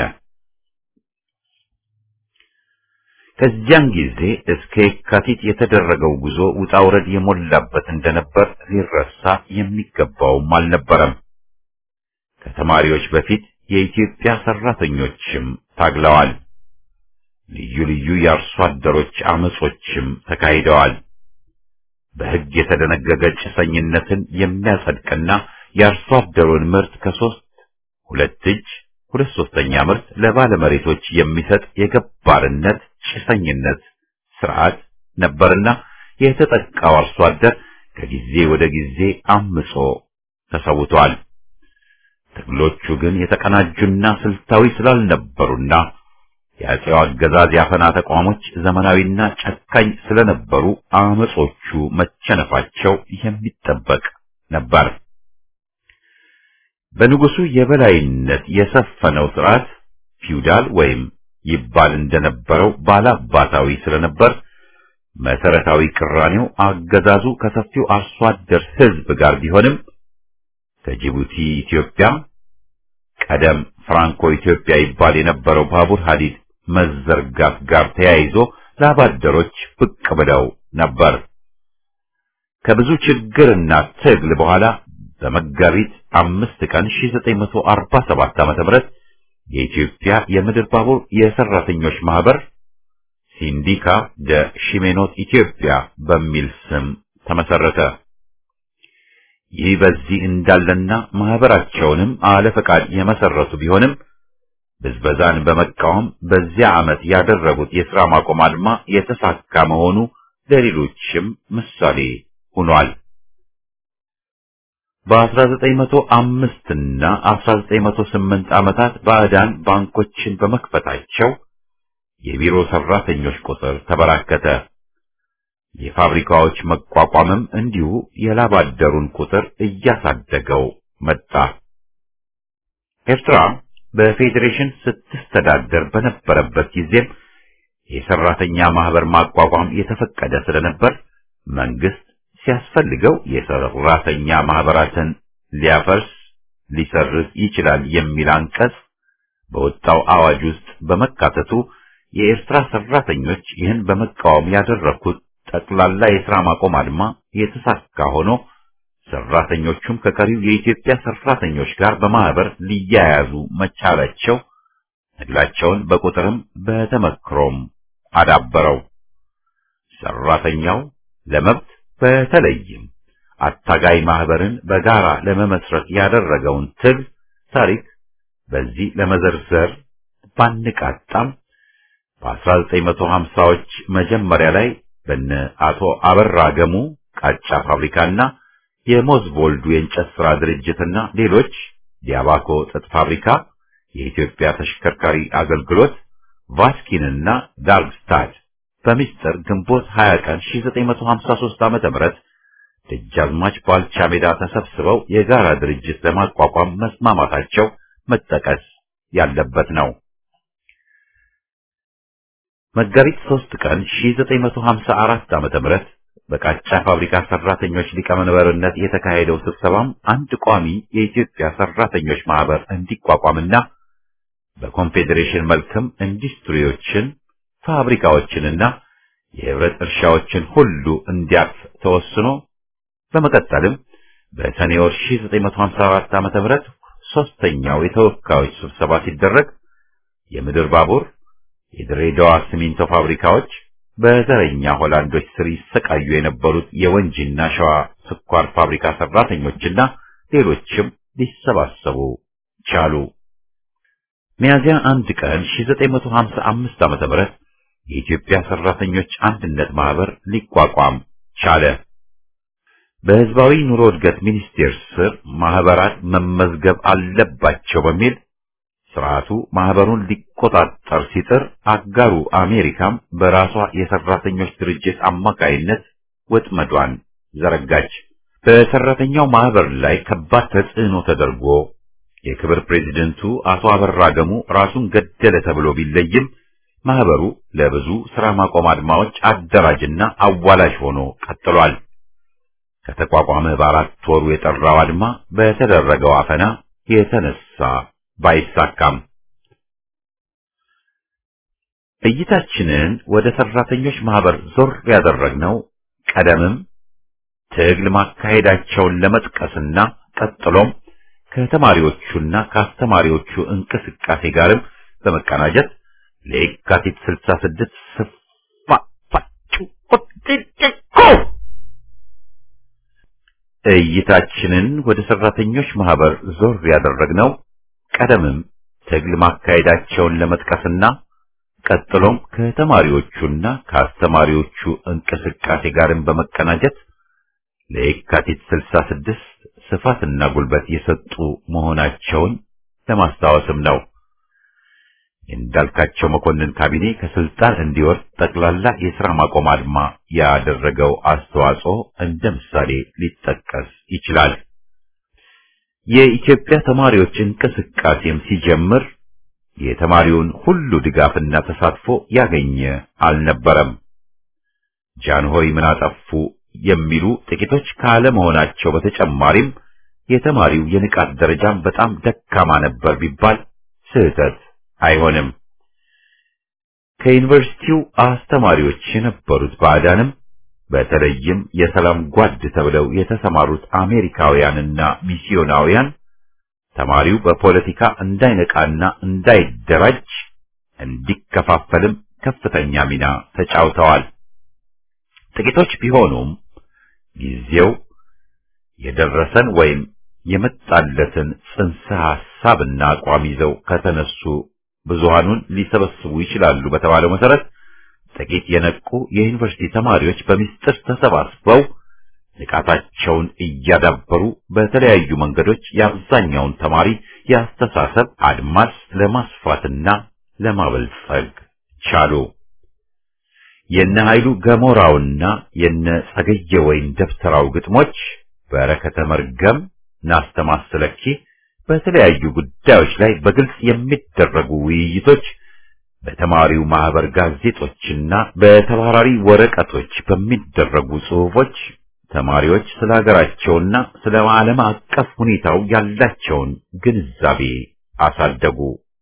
A: ከዚያን ጊዜ እስከ የካቲት የተደረገው ጉዞ ውጣ ውረድ የሞላበት እንደነበር ሊረሳ የሚገባውም አልነበረም። ከተማሪዎች በፊት የኢትዮጵያ ሰራተኞችም ታግለዋል። ልዩ ልዩ የአርሶ አደሮች አመጾችም ተካሂደዋል። በሕግ የተደነገገ ጭሰኝነትን የሚያጸድቅና የአርሶ አደሩን ምርት ከ2 እጅ 2/3 ምርት ለባለመሬቶች የሚሰጥ የገባርነት ጭሰኝነት ስርዓት ነበርና የተጠቃው አርሶ አደር ከጊዜ ወደ ጊዜ አምጾ ተሰውቷል። ትግሎቹ ግን የተቀናጁና ስልታዊ ስላልነበሩና የአፄው አገዛዝ ያፈና ተቋሞች ዘመናዊና ጨካኝ ስለነበሩ አመጾቹ መቸነፋቸው የሚጠበቅ ነበር። በንጉሱ የበላይነት የሰፈነው ስርዓት ፊውዳል ወይም ይባል እንደነበረው ባላባታዊ ስለነበር መሰረታዊ ቅራኔው አገዛዙ ከሰፊው አርሶ አደር ሕዝብ ጋር ቢሆንም ከጅቡቲ ኢትዮጵያ ቀደም ፍራንኮ ኢትዮጵያ ይባል የነበረው ባቡር ሐዲድ መዘርጋት ጋር ተያይዞ ላባደሮች ብቅ ብለው ነበር። ከብዙ ችግርና ትግል በኋላ በመጋቢት 5 ቀን 1947 ዓ.ም የኢትዮጵያ የምድር ባቡር የሰራተኞች ማህበር ሲንዲካ ደ ሺሜኖት ኢትዮጵያ በሚል ስም ተመሰረተ። ይህ በዚህ እንዳለና ማህበራቸውንም አለ ፈቃድ የመሰረቱ ቢሆንም ብዝበዛን በመቃወም በዚያ ዓመት ያደረጉት የሥራ ማቆም አድማ የተሳካ መሆኑ ለሌሎችም ምሳሌ ሆኗል። በ1905 እና 1908 ዓመታት ባዕዳን ባንኮችን በመክፈታቸው የቢሮ ሰራተኞች ቁጥር ተበራከተ። የፋብሪካዎች መቋቋምም እንዲሁ የላባደሩን ቁጥር እያሳደገው መጣ። ኤርትራ በፌዴሬሽን ስትስተዳደር በነበረበት ጊዜም የሰራተኛ ማህበር ማቋቋም የተፈቀደ ስለነበር መንግስት ሲያስፈልገው የሰራተኛ ማህበራትን ሊያፈርስ ሊሰርዝ ይችላል የሚል አንቀጽ በወጣው አዋጅ ውስጥ በመካተቱ የኤርትራ ሰራተኞች ይህን በመቃወም ያደረኩት ጠቅላላ የሥራ ማቆም አድማ የተሳካ ሆኖ ሰራተኞቹም ከቀሪው የኢትዮጵያ ሰራተኞች ጋር በማህበር ሊያያዙ መቻላቸው ትግላቸውን በቁጥርም በተመክሮም አዳበረው። ሰራተኛው ለመብት በተለይም አታጋይ ማህበርን በጋራ ለመመስረት ያደረገውን ትግል ታሪክ በዚህ ለመዘርዘር ባንቃጣም በ1950ዎች መጀመሪያ ላይ በነ አቶ አበራ ገሙ ቃጫ ፋብሪካና የሞዝቦልዱ የእንጨት ሥራ ድርጅትና ሌሎች ዲያባኮ ጥጥ ፋብሪካ፣ የኢትዮጵያ ተሽከርካሪ አገልግሎት፣ ቫስኪንና ዳርግስታድ በሚስጥር ግንቦት 20 ቀን 1953 ዓ.ም ደጃዝማች ባልቻ ሜዳ ተሰብስበው የጋራ ድርጅት ለማቋቋም መስማማታቸው መጠቀስ ያለበት ነው። መጋቢት 3 ቀን 1954 ዓ.ም በቃጫ ፋብሪካ ሰራተኞች ሊቀመንበርነት የተካሄደው ስብሰባም አንድ ቋሚ የኢትዮጵያ ሰራተኞች ማህበር እንዲቋቋምና በኮንፌዴሬሽን መልክም ኢንዱስትሪዎችን፣ ፋብሪካዎችንና የህብረት እርሻዎችን ሁሉ እንዲያቅፍ ተወስኖ በመቀጠልም በሰኔ ወር 1954 ዓ.ም ሶስተኛው የተወካዮች ስብሰባ ሲደረግ የምድር ባቡር፣ የድሬዳዋ ሲሚንቶ ፋብሪካዎች፣ በዘረኛ ሆላንዶች ስር ይሰቃዩ የነበሩት የወንጂና ሸዋ ስኳር ፋብሪካ ሰራተኞችና ሌሎችም ሊሰባሰቡ ቻሉ። ሚያዝያ 1 ቀን 1955 ዓ.ም የኢትዮጵያ ሰራተኞች አንድነት ማህበር ሊቋቋም ቻለ። በህዝባዊ ኑሮ እድገት ሚኒስቴር ስር ማህበራት መመዝገብ አለባቸው በሚል ስርዓቱ ማህበሩን ሊቆጣጠር ሲጥር አጋሩ አሜሪካም በራሷ የሰራተኞች ድርጅት አማካይነት ወጥመዷን ዘረጋች። በሰራተኛው ማህበር ላይ ከባድ ተጽዕኖ ተደርጎ የክብር ፕሬዝደንቱ አቶ አበራ ገሙ ራሱን ገደለ ተብሎ ቢለይም ማህበሩ ለብዙ ስራ ማቆም አድማዎች አደራጅና አዋላጅ ሆኖ ቀጥሏል። ከተቋቋመ በ4 ወሩ የጠራው አድማ በተደረገው አፈና የተነሳ ባይሳካም እይታችንን ወደ ሰራተኞች ማህበር ዞር ያደረግነው ቀደምም ትግል ማካሄዳቸውን ለመጥቀስና ቀጥሎም ከተማሪዎቹና ከአስተማሪዎቹ እንቅስቃሴ ጋርም በመቀናጀት ለየካቲት 66 እይታችንን ወደ ሰራተኞች ማህበር ዞር ያደረግነው ቀደምም ትግል ማካሄዳቸውን ለመጥቀስና ቀጥሎም ከተማሪዎቹና ከአስተማሪዎቹ እንቅስቃሴ ጋርም በመቀናጀት ለየካቲት 66 ስፋትና ጉልበት የሰጡ መሆናቸውን ለማስታወስም ነው። እንዳልካቸው መኮንን ካቢኔ ከስልጣን እንዲወርድ ጠቅላላ የሥራ ማቆም አድማ ያደረገው አስተዋጽኦ እንደ ምሳሌ ሊጠቀስ ይችላል። የኢትዮጵያ ተማሪዎች እንቅስቃሴም ሲጀምር የተማሪውን ሁሉ ድጋፍና ተሳትፎ ያገኘ አልነበረም። ጃንሆይ ምን አጠፉ የሚሉ ጥቂቶች ካለመሆናቸው በተጨማሪም የተማሪው የንቃት ደረጃም በጣም ደካማ ነበር ቢባል ስህተት አይሆንም። ከዩኒቨርሲቲው አስተማሪዎች የነበሩት ባዕዳንም በተለይም የሰላም ጓድ ተብለው የተሰማሩት አሜሪካውያንና ሚስዮናውያን ተማሪው በፖለቲካ እንዳይነቃና እንዳይደራጅ እንዲከፋፈልም ከፍተኛ ሚና ተጫውተዋል። ጥቂቶች ቢሆኑም ጊዜው የደረሰን ወይም የመጣለትን ጽንሰ ሐሳብና አቋም ይዘው ከተነሱ ብዙሃኑን ሊሰበስቡ ይችላሉ በተባለው መሰረት ጥቂት የነቁ የዩኒቨርሲቲ ተማሪዎች በሚስጥር ተሰባስበው ንቃታቸውን እያዳበሩ በተለያዩ መንገዶች የአብዛኛውን ተማሪ የአስተሳሰብ አድማስ ለማስፋትና ለማበልጸግ ቻሉ። የነ ኃይሉ ገሞራውና የነ ጸገየ ወይን ደብተራው ግጥሞች በረከተ መርገም ናስተማስለኪ በተለያዩ ጉዳዮች ላይ በግልጽ የሚደረጉ ውይይቶች በተማሪው ማህበር ጋዜጦችና በተባራሪ ወረቀቶች በሚደረጉ ጽሑፎች ተማሪዎች ስለ ሀገራቸውና ስለ ዓለም አቀፍ ሁኔታው ያላቸውን ግንዛቤ አሳደጉ።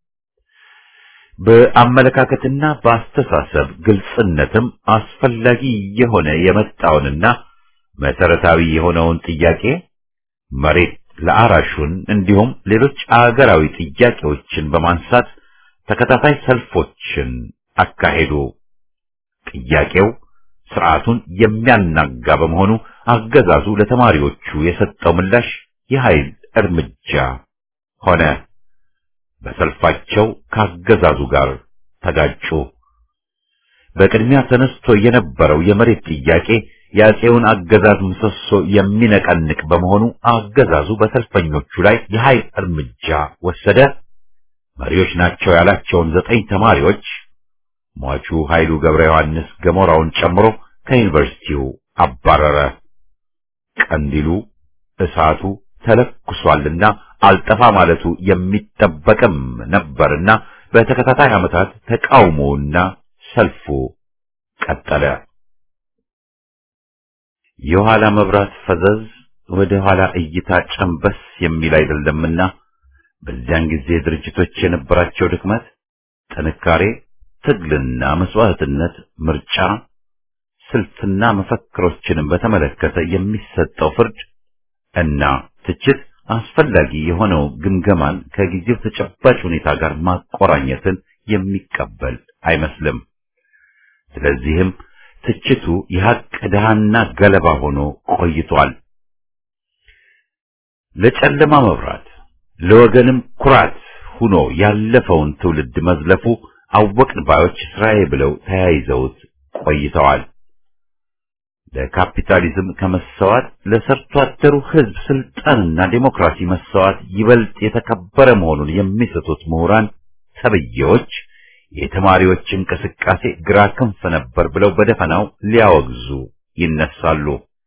A: በአመለካከትና በአስተሳሰብ ግልጽነትም አስፈላጊ የሆነ የመጣውንና መሰረታዊ የሆነውን ጥያቄ መሬት ለአራሹን እንዲሁም ሌሎች አገራዊ ጥያቄዎችን በማንሳት ተከታታይ ሰልፎችን አካሄዱ። ጥያቄው ስርዓቱን የሚያናጋ በመሆኑ አገዛዙ ለተማሪዎቹ የሰጠው ምላሽ የኃይል እርምጃ ሆነ። በሰልፋቸው ካገዛዙ ጋር ተጋጩ። በቅድሚያ ተነስቶ የነበረው የመሬት ጥያቄ የአፄውን አገዛዝ ምሰሶ የሚነቀንቅ በመሆኑ አገዛዙ በሰልፈኞቹ ላይ የኃይል እርምጃ ወሰደ። መሪዎች ናቸው ያላቸውን 9 ተማሪዎች ሟቹ ኃይሉ ገብረ ዮሐንስ ገሞራውን ጨምሮ ከዩኒቨርሲቲው አባረረ። ቀንዲሉ እሳቱ ተለኩሷልና አልጠፋ ማለቱ የሚጠበቅም ነበርና በተከታታይ ዓመታት ተቃውሞውና ሰልፉ ቀጠለ። የኋላ መብራት ፈዘዝ ወደ ኋላ እይታ ጨንበስ የሚል አይደለምና በዚያን ጊዜ ድርጅቶች የነበራቸው ድክመት፣ ጥንካሬ፣ ትግልና መስዋዕትነት፣ ምርጫ፣ ስልትና መፈክሮችንም በተመለከተ የሚሰጠው ፍርድ እና ትችት አስፈላጊ የሆነው ግምገማን ከጊዜው ተጨባጭ ሁኔታ ጋር ማቆራኘትን የሚቀበል አይመስልም። ስለዚህም ትችቱ የሐቅ ድሃና ገለባ ሆኖ ቆይቷል። ለጨለማ መብራት ለወገንም ኩራት ሆኖ ያለፈውን ትውልድ መዝለፉ አወቅን ባዮች ስራዬ ብለው ተያይዘውት ቆይተዋል። ለካፒታሊዝም ከመሰዋት ለሰርቶ አደሩ ሕዝብ ስልጣንና ዴሞክራሲ መሰዋት ይበልጥ የተከበረ መሆኑን የሚሰጡት ምሁራን ተብዬዎች የተማሪዎች እንቅስቃሴ ግራ ክንፍ ነበር ብለው በደፈናው ሊያወግዙ ይነሳሉ።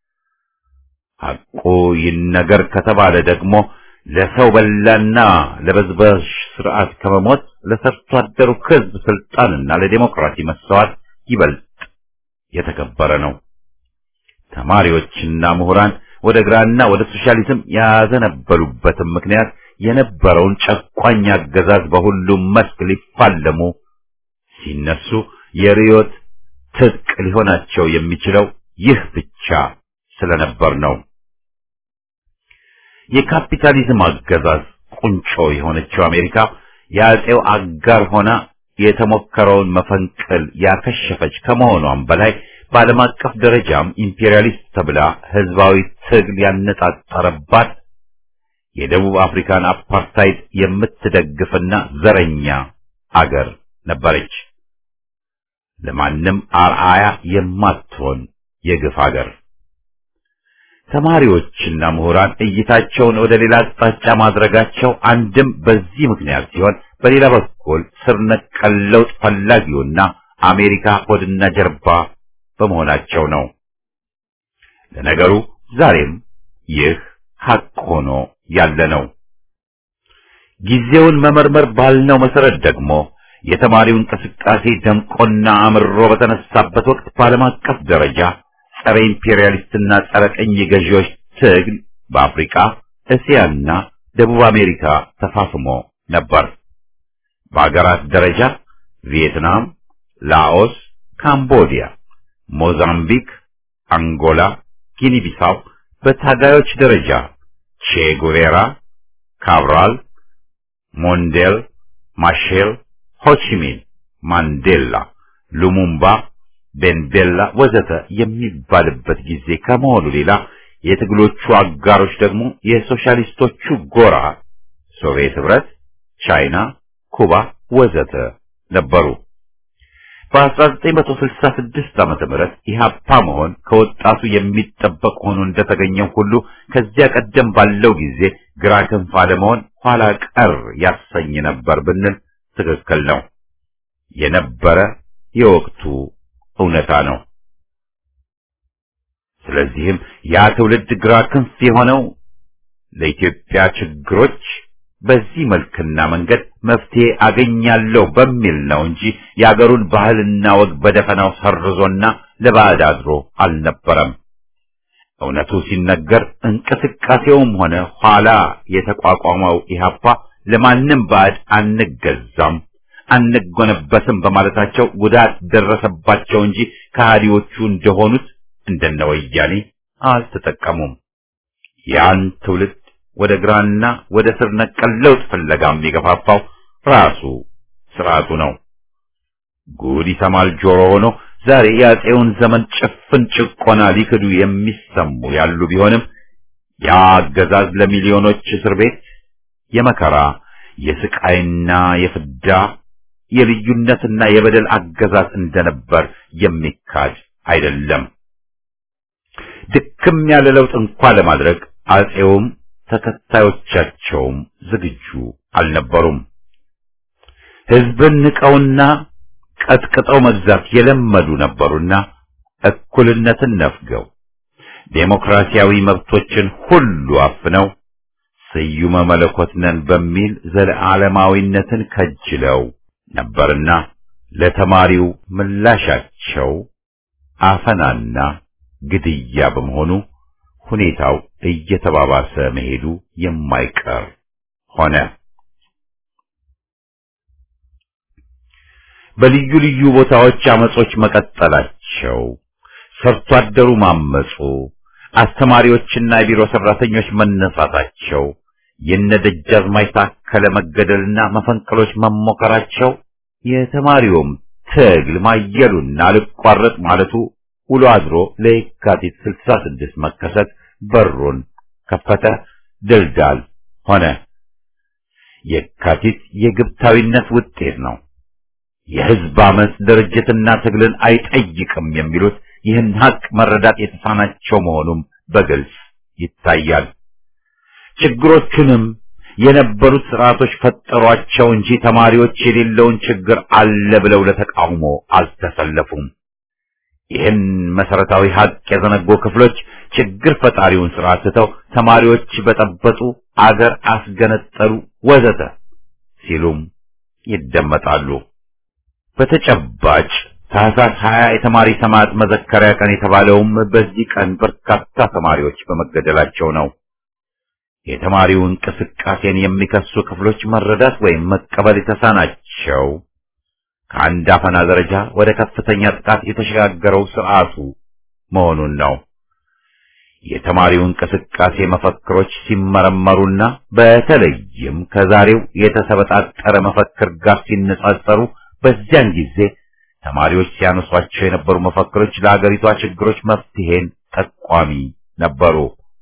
A: ሐቁ ይነገር ከተባለ ደግሞ ለሰው በላና ለበዝባዥ ስርዓት ከመሞት ለሰርቶ አደሩ ሕዝብ ስልጣንና ለዴሞክራሲ መሰዋት ይበልጥ የተከበረ ነው። ተማሪዎችና ምሁራን ወደ ግራና ወደ ሶሻሊዝም ያዘነበሉበትም ምክንያት የነበረውን ጨቋኝ አገዛዝ በሁሉም መስክ ሊፋለሙ ሲነሱ የሪዮት ትጥቅ ሊሆናቸው የሚችለው ይህ ብቻ ስለነበር ነው። የካፒታሊዝም አገዛዝ ቁንጮ የሆነችው አሜሪካ የአፄው አጋር ሆና የተሞከረውን መፈንቅል ያከሸፈች ከመሆኗም በላይ በዓለም አቀፍ ደረጃም ኢምፔሪያሊስት ተብላ ህዝባዊ ትግል ያነጣጠረባት የደቡብ አፍሪካን አፓርታይድ የምትደግፍና ዘረኛ አገር ነበረች። ለማንም አርአያ የማትሆን የግፍ አገር። ተማሪዎችና ምሁራን እይታቸውን ወደ ሌላ አቅጣጫ ማድረጋቸው አንድም በዚህ ምክንያት ሲሆን፣ በሌላ በኩል ስር ነቀል ለውጥ ፈላጊውና አሜሪካ ሆድና ጀርባ በመሆናቸው ነው። ለነገሩ ዛሬም ይህ ሐቅ ሆኖ ያለ ነው። ጊዜውን መመርመር ባልነው መሰረት ደግሞ የተማሪው እንቅስቃሴ ደምቆና አምሮ በተነሳበት ወቅት በዓለም አቀፍ ደረጃ ጸረ ኢምፔሪያሊስትና ጸረ ቅኝ ገዢዎች ትግል በአፍሪካ፣ እስያና ደቡብ አሜሪካ ተፋፍሞ ነበር። በአገራት ደረጃ ቪየትናም፣ ላኦስ፣ ካምቦዲያ፣ ሞዛምቢክ፣ አንጎላ፣ ጊኒ ቢሳው፣ በታጋዮች ደረጃ ቼ ጉቬራ፣ ካብራል፣ ሞንዴል፣ ማሼል፣ ሆቺሚን፣ ማንዴላ፣ ሉሙምባ፣ ቤንቤላ ወዘተ የሚባልበት ጊዜ ከመሆኑ ሌላ የትግሎቹ አጋሮች ደግሞ የሶሻሊስቶቹ ጎራ ሶቪየት ህብረት፣ ቻይና፣ ኩባ ወዘተ ነበሩ። በ1966 ዓመተ ምህረት ኢህአፓ መሆን ከወጣቱ የሚጠበቅ ሆኖ እንደተገኘው ሁሉ ከዚያ ቀደም ባለው ጊዜ ግራ ክንፍ አለመሆን ኋላ ቀር ያሰኝ ነበር ብንል ትክክል ነው። የነበረ የወቅቱ እውነታ ነው። ስለዚህም ያ ትውልድ ግራ ክንፍ የሆነው ለኢትዮጵያ ችግሮች በዚህ መልክና መንገድ መፍትሄ አገኛለሁ በሚል ነው እንጂ የአገሩን ባህልና ወግ በደፈናው ሰርዞና ለባዕድ አድሮ አልነበረም። እውነቱ ሲነገር እንቅስቃሴውም ሆነ ኋላ የተቋቋመው ኢህአፓ ለማንም ባዕድ አንገዛም፣ አንጎነበስም በማለታቸው ጉዳት ደረሰባቸው እንጂ ከሃዲዎቹ እንደሆኑት እንደነ ወያኔ አልተጠቀሙም። ያን ትውልድ ወደ ግራና ወደ ስር ነቀል ለውጥ ፍለጋም የገፋፋው ራሱ ስርዓቱ ነው። ጉድ ይሰማል ጆሮ ሆኖ ዛሬ የአፄውን ዘመን ጭፍን ጭቆና ሊክዱ የሚሰሙ ያሉ ቢሆንም ያ አገዛዝ ለሚሊዮኖች እስር ቤት፣ የመከራ የስቃይና የፍዳ የልዩነትና የበደል አገዛዝ እንደነበር የሚካድ አይደለም። ድክም ያለ ለውጥ እንኳን ለማድረግ አፄውም ተከታዮቻቸውም ዝግጁ አልነበሩም። ህዝብን ንቀውና ቀጥቅጠው መግዛት የለመዱ ነበሩና እኩልነትን ነፍገው ዴሞክራሲያዊ መብቶችን ሁሉ አፍነው ስዩመ መለኮት ነን በሚል ዘለዓለማዊነትን ከጅለው ነበርና ለተማሪው ምላሻቸው አፈናና ግድያ በመሆኑ ሁኔታው እየተባባሰ መሄዱ የማይቀር ሆነ። በልዩ ልዩ ቦታዎች አመጾች መቀጠላቸው፣ ሰርቶ አደሩ ማመጹ፣ አስተማሪዎችና የቢሮ ሰራተኞች መነሳታቸው፣ የነደጃዝማች ታከለ መገደልና መፈንቅሎች መሞከራቸው፣ የተማሪውም ትግል ማየሉና አልቋረጥ ማለቱ ውሎ አድሮ ለየካቲት 66 መከሰት በሩን ከፈተ፣ ድልዳል ሆነ። የካቲት የግብታዊነት ውጤት ነው። የህዝብ አመጽ ድርጅትና ትግልን አይጠይቅም የሚሉት ይህን ሀቅ መረዳት የተሳናቸው መሆኑም በግልጽ ይታያል። ችግሮቹንም የነበሩት ስርዓቶች ፈጠሯቸው እንጂ ተማሪዎች የሌለውን ችግር አለ ብለው ለተቃውሞ አልተሰለፉም። ይህን መሰረታዊ ሀቅ የዘነጉ ክፍሎች ችግር ፈጣሪውን ስርዓት ትተው ተማሪዎች በጠበጡ፣ አገር አስገነጠሉ ወዘተ ሲሉም ይደመጣሉ። በተጨባጭ ታህሳስ 20 የተማሪ ሰማዕት መዘከሪያ ቀን የተባለውም በዚህ ቀን በርካታ ተማሪዎች በመገደላቸው ነው። የተማሪው እንቅስቃሴን የሚከሱ ክፍሎች መረዳት ወይም መቀበል የተሳናቸው ከአንድ አፈና ደረጃ ወደ ከፍተኛ ጥቃት የተሸጋገረው ስርዓቱ መሆኑን ነው። የተማሪው እንቅስቃሴ መፈክሮች ሲመረመሩና በተለይም ከዛሬው የተሰበጣጠረ መፈክር ጋር ሲነጻጸሩ በዚያን ጊዜ ተማሪዎች ሲያነሷቸው የነበሩ መፈክሮች ለአገሪቷ ችግሮች መፍትሄን ጠቋሚ ነበሩ።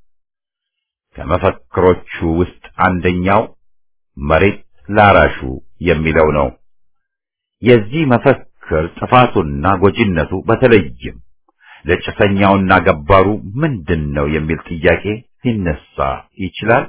A: ከመፈክሮቹ ውስጥ አንደኛው መሬት ላራሹ የሚለው ነው። የዚህ መፈክር ጥፋቱና ጎጂነቱ በተለይም ለጭሰኛውና ገባሩ ምንድነው የሚል ጥያቄ ሊነሳ ይችላል።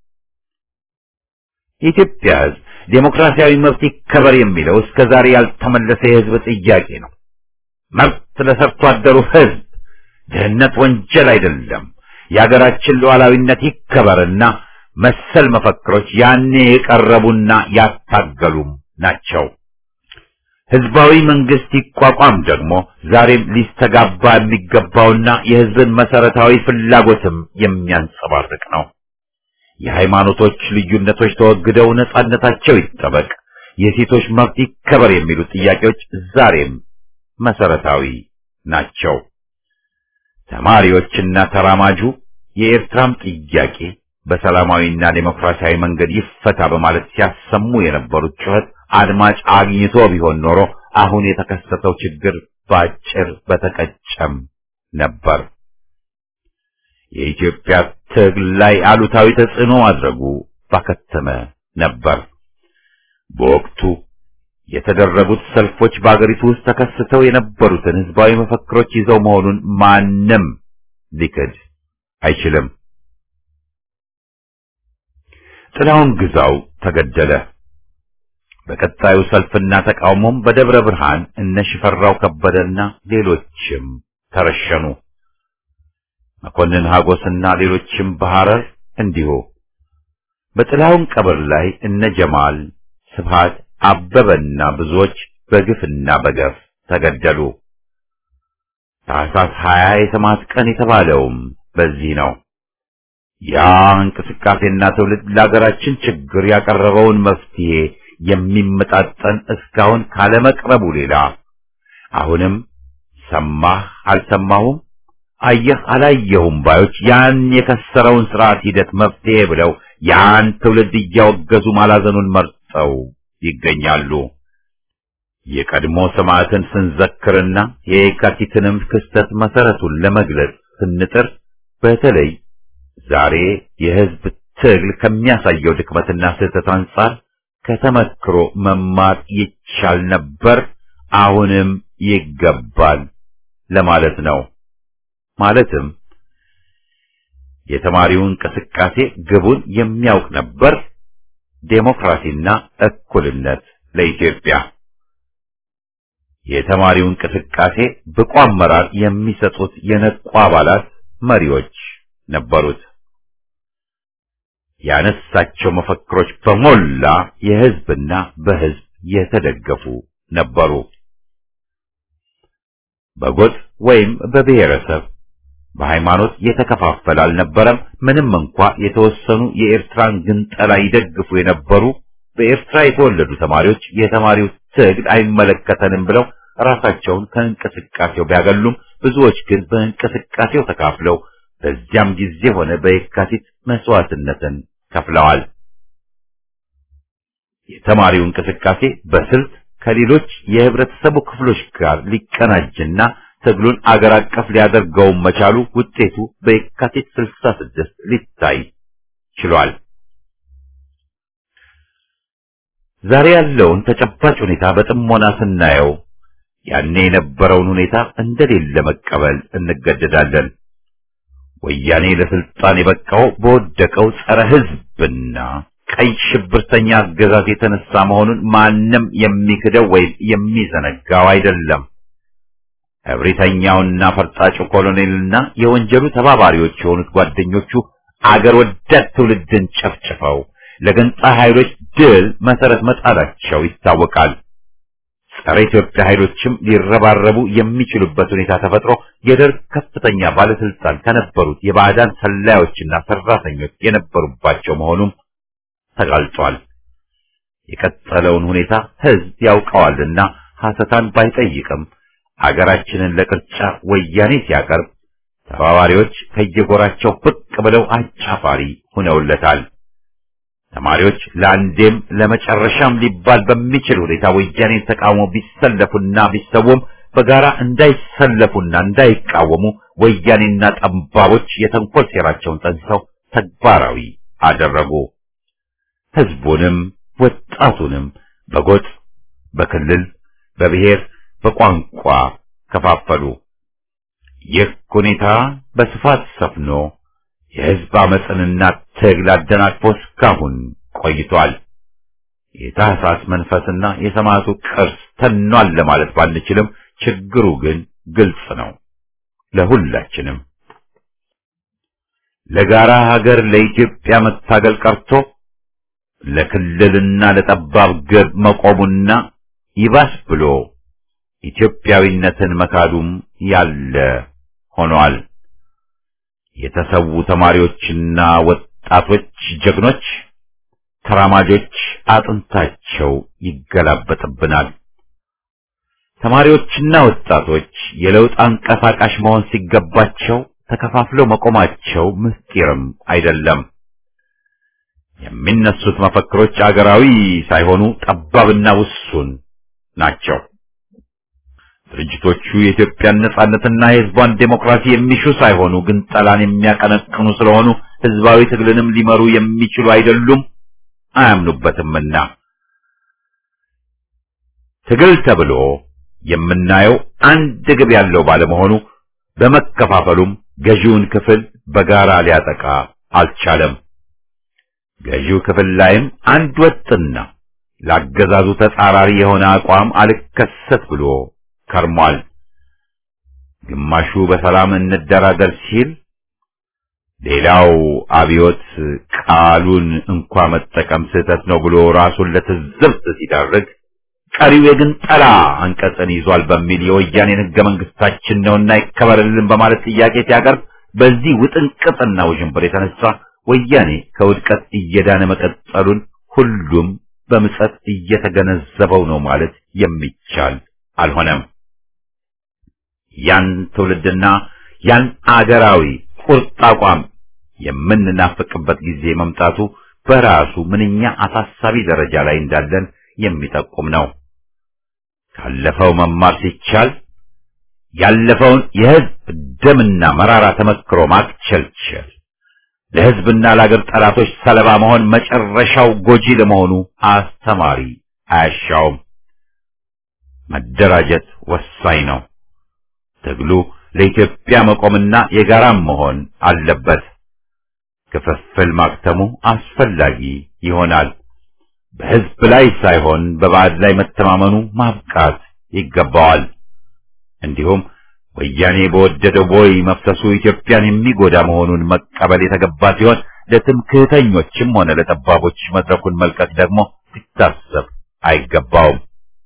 A: የኢትዮጵያ ሕዝብ ዴሞክራሲያዊ መብት ይከበር የሚለው እስከዛሬ ያልተመለሰ የሕዝብ ጥያቄ ነው። መብት ለሰርቶ አደሩ ሕዝብ፣ ድህነት ወንጀል አይደለም፣ የሀገራችን ሉዓላዊነት ይከበርና መሰል መፈክሮች ያኔ የቀረቡና ያታገሉም ናቸው። ህዝባዊ መንግስት ይቋቋም ደግሞ ዛሬም ሊስተጋባ የሚገባውና የህዝብን መሰረታዊ ፍላጎትም የሚያንጸባርቅ ነው። የሃይማኖቶች ልዩነቶች ተወግደው ነጻነታቸው ይጠበቅ፣ የሴቶች መብት ይከበር የሚሉ ጥያቄዎች ዛሬም መሰረታዊ ናቸው። ተማሪዎችና ተራማጁ የኤርትራም ጥያቄ በሰላማዊና ዴሞክራሲያዊ መንገድ ይፈታ በማለት ሲያሰሙ የነበሩት ጩኸት አድማጭ አግኝቶ ቢሆን ኖሮ አሁን የተከሰተው ችግር ባጭር በተቀጨም ነበር። የኢትዮጵያ ትግል ላይ አሉታዊ ተጽዕኖ ማድረጉ ባከተመ ነበር። በወቅቱ የተደረጉት ሰልፎች በአገሪቱ ውስጥ ተከስተው የነበሩትን ህዝባዊ መፈክሮች ይዘው መሆኑን ማንም ሊክድ አይችልም። ጥላሁን ግዛው ተገደለ። በቀጣዩ ሰልፍና ተቃውሞም በደብረ ብርሃን እነ ሽፈራው ከበደና ሌሎችም ተረሸኑ። መኮንን ሀጎስና ሌሎችም በሐረር እንዲሁ። በጥላሁን ቀብር ላይ እነ ጀማል ስብሃት አበበና ብዙዎች በግፍና በገፍ ተገደሉ። ታኅሳስ 20 የሰማዕት ቀን የተባለውም በዚህ ነው። ያ እንቅስቃሴና ትውልድ ለሀገራችን ችግር ያቀረበውን መፍትሄ የሚመጣጠን እስካሁን ካለመቅረቡ ሌላ አሁንም ሰማህ አልሰማሁም፣ አየህ አላየሁም ባዮች ያን የከሰረውን ስርዓት ሂደት መፍትሄ ብለው ያን ትውልድ እያወገዙ ማላዘኑን መርጠው ይገኛሉ። የቀድሞ ሰማዕትን ስንዘክርና የካቲትንም ክስተት መሰረቱን ለመግለጽ ስንጥር በተለይ ዛሬ የህዝብ ትግል ከሚያሳየው ድክመትና ስህተት አንጻር ከተመክሮ መማር ይቻል ነበር፣ አሁንም ይገባል ለማለት ነው። ማለትም የተማሪው እንቅስቃሴ ግቡን የሚያውቅ ነበር፣ ዴሞክራሲና እኩልነት ለኢትዮጵያ። የተማሪው እንቅስቃሴ ብቁ አመራር የሚሰጡት የነቁ አባላት መሪዎች ነበሩት። ያነሳቸው መፈክሮች በሞላ የህዝብና በህዝብ የተደገፉ ነበሩ። በጎጥ ወይም በብሔረሰብ በሃይማኖት የተከፋፈለ አልነበረም። ምንም እንኳ የተወሰኑ የኤርትራን ግንጠላ ይደግፉ የነበሩ በኤርትራ የተወለዱ ተማሪዎች የተማሪው ትግል አይመለከተንም ብለው ራሳቸውን ከእንቅስቃሴው ቢያገሉም ብዙዎች ግን በእንቅስቃሴው ተካፍለው በዚያም ጊዜ ሆነ በየካቲት መስዋዕትነትን ከፍለዋል። የተማሪው እንቅስቃሴ በስልት ከሌሎች የህብረተሰቡ ክፍሎች ጋር ሊቀናጅና ትግሉን አገር አቀፍ ሊያደርገው መቻሉ ውጤቱ በየካቲት 66 ሊታይ ችሏል። ዛሬ ያለውን ተጨባጭ ሁኔታ በጥሞና ስናየው ያኔ የነበረውን ሁኔታ እንደሌለ መቀበል እንገደዳለን። ወያኔ ለስልጣን የበቃው በወደቀው ጸረ ህዝብና ቀይ ሽብርተኛ አገዛዝ የተነሳ መሆኑን ማንም የሚክደው ወይም የሚዘነጋው አይደለም። እብሪተኛውና ፈርጣጩ ኮሎኔልና የወንጀሉ ተባባሪዎች የሆኑት ጓደኞቹ አገር ወዳድ ትውልድን ጨፍጭፈው ለገንጣ ኃይሎች ድል መሰረት መጣላቸው ይታወቃል። ጸረ ኢትዮጵያ ኃይሎችም ሊረባረቡ የሚችሉበት ሁኔታ ተፈጥሮ የደርግ ከፍተኛ ባለስልጣን ከነበሩት የባዕዳን ሰላዮችና ሰራተኞች የነበሩባቸው መሆኑም ተጋልጧል። የቀጠለውን ሁኔታ ህዝብ ያውቀዋልና ሐሰታን ባይጠይቅም አገራችንን ለቅርጫ ወያኔ ሲያቀርብ ተባባሪዎች ከየጎራቸው ብቅ ብለው አጫፋሪ ሆነውለታል። ተማሪዎች ለአንዴም ለመጨረሻም ሊባል በሚችል ሁኔታ ወያኔን ተቃውሞ ቢሰለፉና ቢሰውም በጋራ እንዳይሰለፉና እንዳይቃወሙ ወያኔና ጠባቦች የተንኮል ሴራቸውን ጠንሰው ተግባራዊ አደረጉ። ህዝቡንም ወጣቱንም በጎጥ፣ በክልል፣ በብሔር፣ በቋንቋ ከፋፈሉ። ይህ ሁኔታ በስፋት ሰፍኖ የህዝብ አመጽንና ትግል አደናቅፎ እስካሁን ቆይቷል። የታህሳስ መንፈስና የሰማዕቱ ቅርስ ተኗል ለማለት ባንችልም ችግሩ ግን ግልጽ ነው ለሁላችንም። ለጋራ ሀገር ለኢትዮጵያ መታገል ቀርቶ ለክልልና ለጠባብ ግብ መቆሙና ይባስ ብሎ ኢትዮጵያዊነትን መካዱም ያለ ሆኗል። የተሰዉ ተማሪዎችና ወጣቶች ጀግኖች ተራማጆች አጥንታቸው ይገላበጥብናል። ተማሪዎችና ወጣቶች የለውጥ አንቀሳቃሽ መሆን ሲገባቸው ተከፋፍለው መቆማቸው ምስጢርም አይደለም። የሚነሱት መፈክሮች አገራዊ ሳይሆኑ ጠባብና ውሱን ናቸው። ድርጅቶቹ የኢትዮጵያን ነጻነትና የሕዝቧን ዴሞክራሲ የሚሹ ሳይሆኑ ግን ጠላን የሚያቀነቅኑ ስለሆኑ ሕዝባዊ ትግልንም ሊመሩ የሚችሉ አይደሉም፣ አያምኑበትምና ትግል ተብሎ የምናየው አንድ ግብ ያለው ባለመሆኑ በመከፋፈሉም ገዢውን ክፍል በጋራ ሊያጠቃ አልቻለም። ገዢው ክፍል ላይም አንድ ወጥና ላገዛዙ ተጻራሪ የሆነ አቋም አልከሰት ብሎ ከርሟል። ግማሹ በሰላም እንደራደር ሲል፣ ሌላው አብዮት ቃሉን እንኳ መጠቀም ስህተት ነው ብሎ ራሱን ለትዝብት ሲዳርግ፣ ቀሪው የግንጠላ አንቀጽን ይዟል በሚል የወያኔን ሕገ መንግስታችን ነውና ይከበርልን በማለት ጥያቄ ሲያቀርብ፣ በዚህ ውጥንቅጥና ውዥንብር የተነሳ ወያኔ ከውድቀት እየዳነ መቀጠሉን ሁሉም በምጸት እየተገነዘበው ነው ማለት የሚቻል አልሆነም። ያን ትውልድና ያን አገራዊ ቁርጥ አቋም የምንናፍቅበት ጊዜ መምጣቱ በራሱ ምንኛ አሳሳቢ ደረጃ ላይ እንዳለን የሚጠቁም ነው። ካለፈው መማር ሲቻል ያለፈውን የሕዝብ ደምና መራራ ተመክሮ ማክቸልቸል ለሕዝብና ለአገር ጠላቶች ሰለባ መሆን መጨረሻው ጎጂ ለመሆኑ አስተማሪ አያሻውም። መደራጀት ወሳኝ ነው። ትግሉ ለኢትዮጵያ መቆምና የጋራም መሆን አለበት። ክፍፍል ማክተሙ አስፈላጊ ይሆናል። በሕዝብ ላይ ሳይሆን በባዕድ ላይ መተማመኑ ማብቃት ይገባዋል። እንዲሁም ወያኔ በወደደው ቦይ መፍሰሱ ኢትዮጵያን የሚጎዳ መሆኑን መቀበል የተገባ ሲሆን ለትምክህተኞችም ሆነ ለጠባቦች መድረኩን መልቀቅ ደግሞ ሊታሰብ አይገባውም።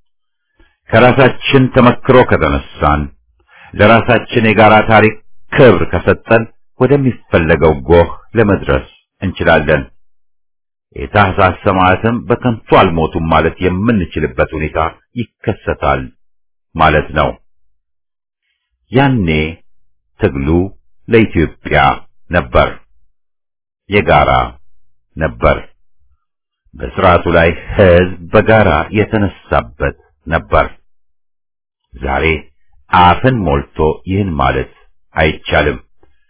A: ከራሳችን ተመክሮ ከተነሳን፣ ለራሳችን የጋራ ታሪክ ክብር ከሰጠን ወደሚፈለገው ጎህ ለመድረስ እንችላለን። የታህሳስ ሰማዕታትም በከንቱ አልሞቱም ማለት የምንችልበት ሁኔታ ይከሰታል ማለት ነው። ያኔ ትግሉ ለኢትዮጵያ ነበር፣ የጋራ ነበር። በስርዓቱ ላይ ሕዝብ በጋራ የተነሳበት ነበር። ዛሬ አፍን ሞልቶ ይህን ማለት አይቻልም።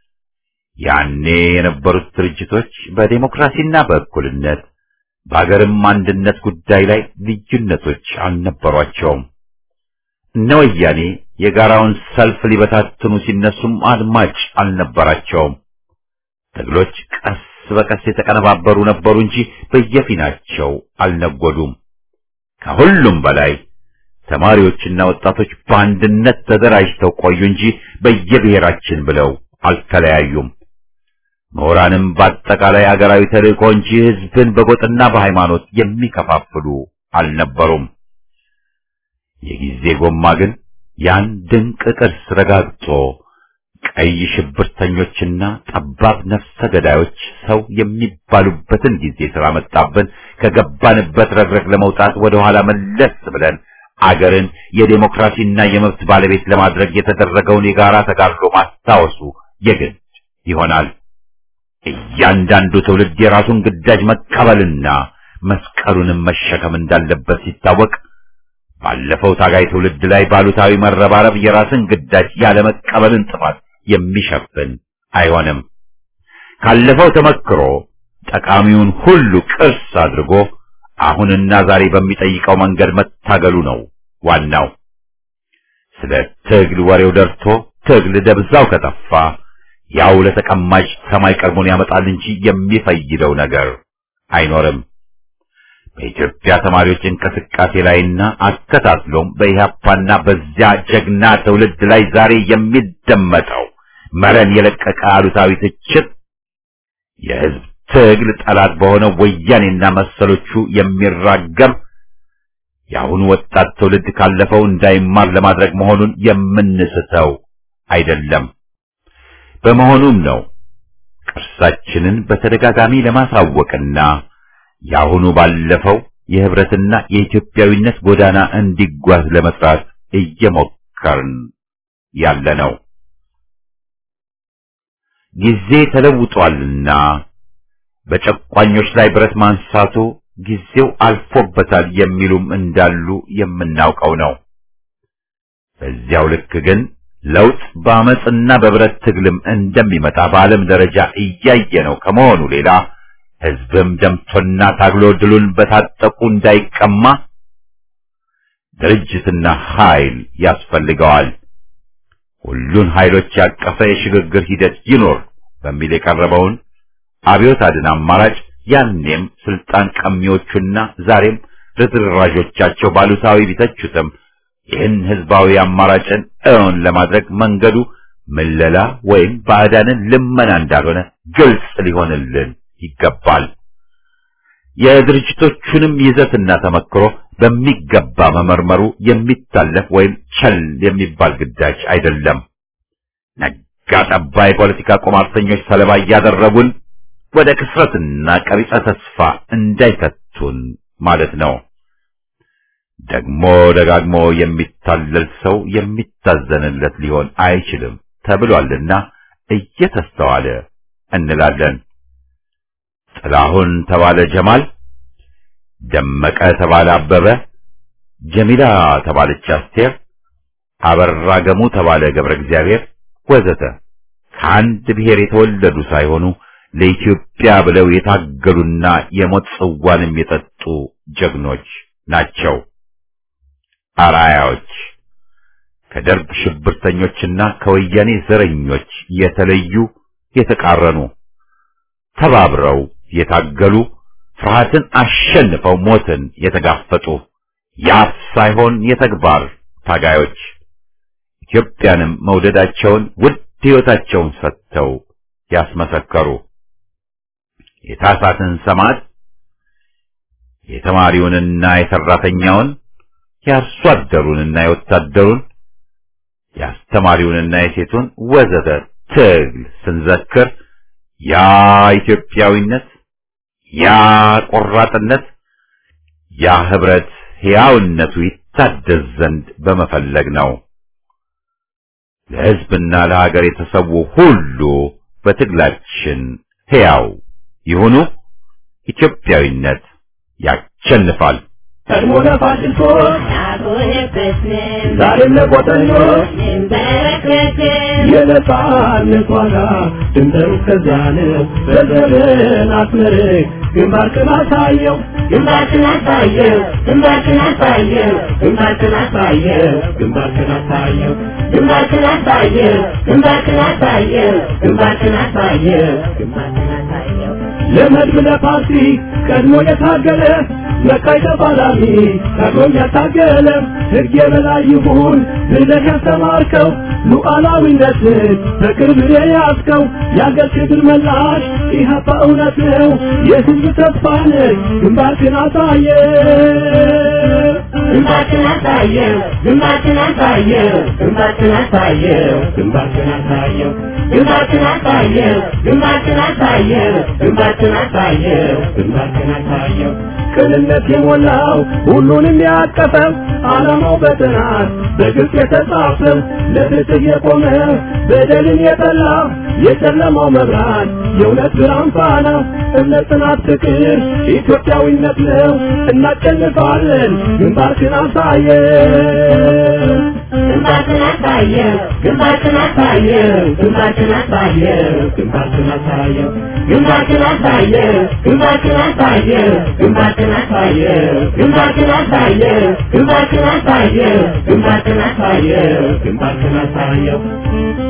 A: ያኔ የነበሩት ድርጅቶች በዴሞክራሲና በእኩልነት በአገርም አንድነት ጉዳይ ላይ ልዩነቶች አልነበሯቸውም። እነ ወያኔ የጋራውን ሰልፍ ሊበታትኑ ሲነሱም አድማጭ አልነበራቸውም። ትግሎች ቀስ በቀስ የተቀነባበሩ ነበሩ እንጂ በየፊናቸው አልነጎዱም። ከሁሉም በላይ ተማሪዎችና ወጣቶች በአንድነት ተደራጅተው ቆዩ እንጂ በየብሔራችን ብለው አልተለያዩም። ምሁራንም በአጠቃላይ አገራዊ ተልእኮ እንጂ ሕዝብን በጎጥና በሃይማኖት የሚከፋፍሉ አልነበሩም። የጊዜ ጎማ ግን ያን ድንቅ ቅርስ ረጋግጦ ቀይ ሽብርተኞችና ጠባብ ነፍሰ ገዳዮች ሰው የሚባሉበትን ጊዜ ስላመጣብን ከገባንበት ረግረግ ለመውጣት ወደ ኋላ መለስ ብለን አገርን የዴሞክራሲና የመብት ባለቤት ለማድረግ የተደረገውን የጋራ ተጋድሎ ማስታወሱ የግድ ይሆናል። እያንዳንዱ ትውልድ የራሱን ግዳጅ መቀበልና መስቀሉንም መሸከም እንዳለበት ሲታወቅ፣ ባለፈው ታጋይ ትውልድ ላይ ባሉታዊ መረባረብ የራስን ግዳጅ ያለ መቀበልን ጥፋት የሚሸፍን አይሆንም። ካለፈው ተመክሮ ጠቃሚውን ሁሉ ቅርስ አድርጎ አሁንና ዛሬ በሚጠይቀው መንገድ መታገሉ ነው ዋናው። ስለ ትግል ወሬው ደርቶ ትግል ደብዛው ከጠፋ ያው ለተቀማጭ ሰማይ ቀርቦን ያመጣል እንጂ የሚፈይደው ነገር አይኖርም። በኢትዮጵያ ተማሪዎች እንቅስቃሴ ላይና አከታትሎም በኢህአፓና በዚያ ጀግና ትውልድ ላይ ዛሬ የሚደመጠው መረን የለቀቀ አሉታዊ ትችት የህዝብ ትግል ጠላት በሆነው ወያኔና መሰሎቹ የሚራገም የአሁኑ ወጣት ትውልድ ካለፈው እንዳይማር ለማድረግ መሆኑን የምንስተው አይደለም። በመሆኑም ነው ቅርሳችንን በተደጋጋሚ ለማሳወቅና የአሁኑ ባለፈው የህብረትና የኢትዮጵያዊነት ጎዳና እንዲጓዝ ለመስራት እየሞከርን ያለነው። ጊዜ ተለውጧልና በጨቋኞች ላይ ብረት ማንሳቱ ጊዜው አልፎበታል የሚሉም እንዳሉ የምናውቀው ነው። በዚያው ልክ ግን ለውጥ በአመጽና በብረት ትግልም እንደሚመጣ በዓለም ደረጃ እያየነው ከመሆኑ ሌላ ህዝብም ደምቶና ታግሎ ድሉን በታጠቁ እንዳይቀማ ድርጅትና ኃይል ያስፈልገዋል። ሁሉን ኃይሎች ያቀፈ የሽግግር ሂደት ይኖር በሚል የቀረበውን አብዮት አድን አማራጭ ያኔም ስልጣን ቀሚዎቹና ዛሬም ርዝራዦቻቸው ባሉታዊ ቢተቹትም ይህን ህዝባዊ አማራጭን እውን ለማድረግ መንገዱ ምለላ ወይም ባዕዳንን ልመና እንዳልሆነ ግልጽ ሊሆንልን ይገባል። የድርጅቶቹንም ይዘትና ተመክሮ በሚገባ መመርመሩ የሚታለፍ ወይም ቸል የሚባል ግዳጅ አይደለም። ነጋ ጠባ የፖለቲካ ቁማርተኞች ሰለባ እያደረጉን ወደ ክስረትና ቀቢጸ ተስፋ እንዳይከቱን ማለት ነው። ደግሞ ደጋግሞ የሚታለል ሰው የሚታዘንለት ሊሆን አይችልም ተብሏልና እየተስተዋለ እንላለን። ጥላሁን ተባለ ጀማል፣ ደመቀ ተባለ አበበ፣ ጀሚላ ተባለች አስቴር፣ አበራ ገሙ ተባለ ገብረ እግዚአብሔር ወዘተ ከአንድ ብሔር የተወለዱ ሳይሆኑ ለኢትዮጵያ ብለው የታገሉና የሞት ጽዋንም የጠጡ ጀግኖች ናቸው። አራያዎች ከደርግ ሽብርተኞችና ከወያኔ ዘረኞች የተለዩ የተቃረኑ ተባብረው የታገሉ ፍርሃትን አሸንፈው ሞትን የተጋፈጡ ያፍ ሳይሆን የተግባር ታጋዮች ኢትዮጵያንም መውደዳቸውን ውድ ሕይወታቸውን ሰጥተው ያስመሰከሩ የታሳትን ሰማዕት የተማሪውንና የሰራተኛውን የአርሶ አደሩንና የወታደሩን የአስተማሪውንና የሴቱን ወዘተ ትግል ስንዘክር ያ ኢትዮጵያዊነት፣ ያ ቆራጥነት፣ ያ ህብረት ሕያውነቱ ይታደስ ዘንድ በመፈለግ ነው። ለሕዝብና ለሀገር የተሰዉ ሁሉ በትግላችን ሕያው ይሁኑ። ኢትዮጵያዊነት ያሸንፋል።
C: ቀድሞ ለፋሽስቶች ዛሬም ለቆጠኞች የነጻነት ዋጋ ድንበሩ እስከዚያ ነው። በዘመን አስመርቅ ግንባርክን አሳየው ግንባርክን አሳየው ግንባርክን አሳየው ግንባርክን አሳየው ግንባርክን አሳየው ግንባርክን አሳየው ግንባርክን አሳየው ግንባርክን አሳየው ግንባርክን አሳየው ለመድብ ለፓርቲ ቀድሞ የታገለ መካይ ተፋላሚ ቀድሞ ያታገለ ሕግ የበላይ ይሁን ብለህ ያስተማርከው ሉዓላዊነትን በክብር የያዝከው የአገር ክብር መላሽ ኢህአፓ እውነት ነው የሕዝብ ተስፋ ነህ ግንባርክን አሳየው ግንባርክን አሳየው ግንባርክን አሳየው ግንባርክን አሳየው ግንባርክን አሳየው ግንባርክን አሳየው ግንባርክን አሳየው ግንባርክን አሳየው ግንባርክን አሳየው ቅንነት የሞላው ሁሉንም ያቀፈው ዓላማው በጥናት በግልጽ የተጻፈው ለፍትህ የቆመ በደልን የጠላ የጨለማው መብራት የእውነት ብርሃን ፋና እምነት፣ ጽናት፣ ፍቅር ኢትዮጵያዊነት ነው። እናሸንፋለን። ግንባርክን አሳየው ግንባርክን አሳየው ግንባርክን አሳየው ግንባርክን አሳየው ግንባርክን አሳየው ግንባርክን አሳየው ግንባርክን አሳየው ግንባርክን አሳየው ግንባርክን አሳየው ግንባርክን አሳየው ግንባርክን አሳየው ግንባርክን አሳየው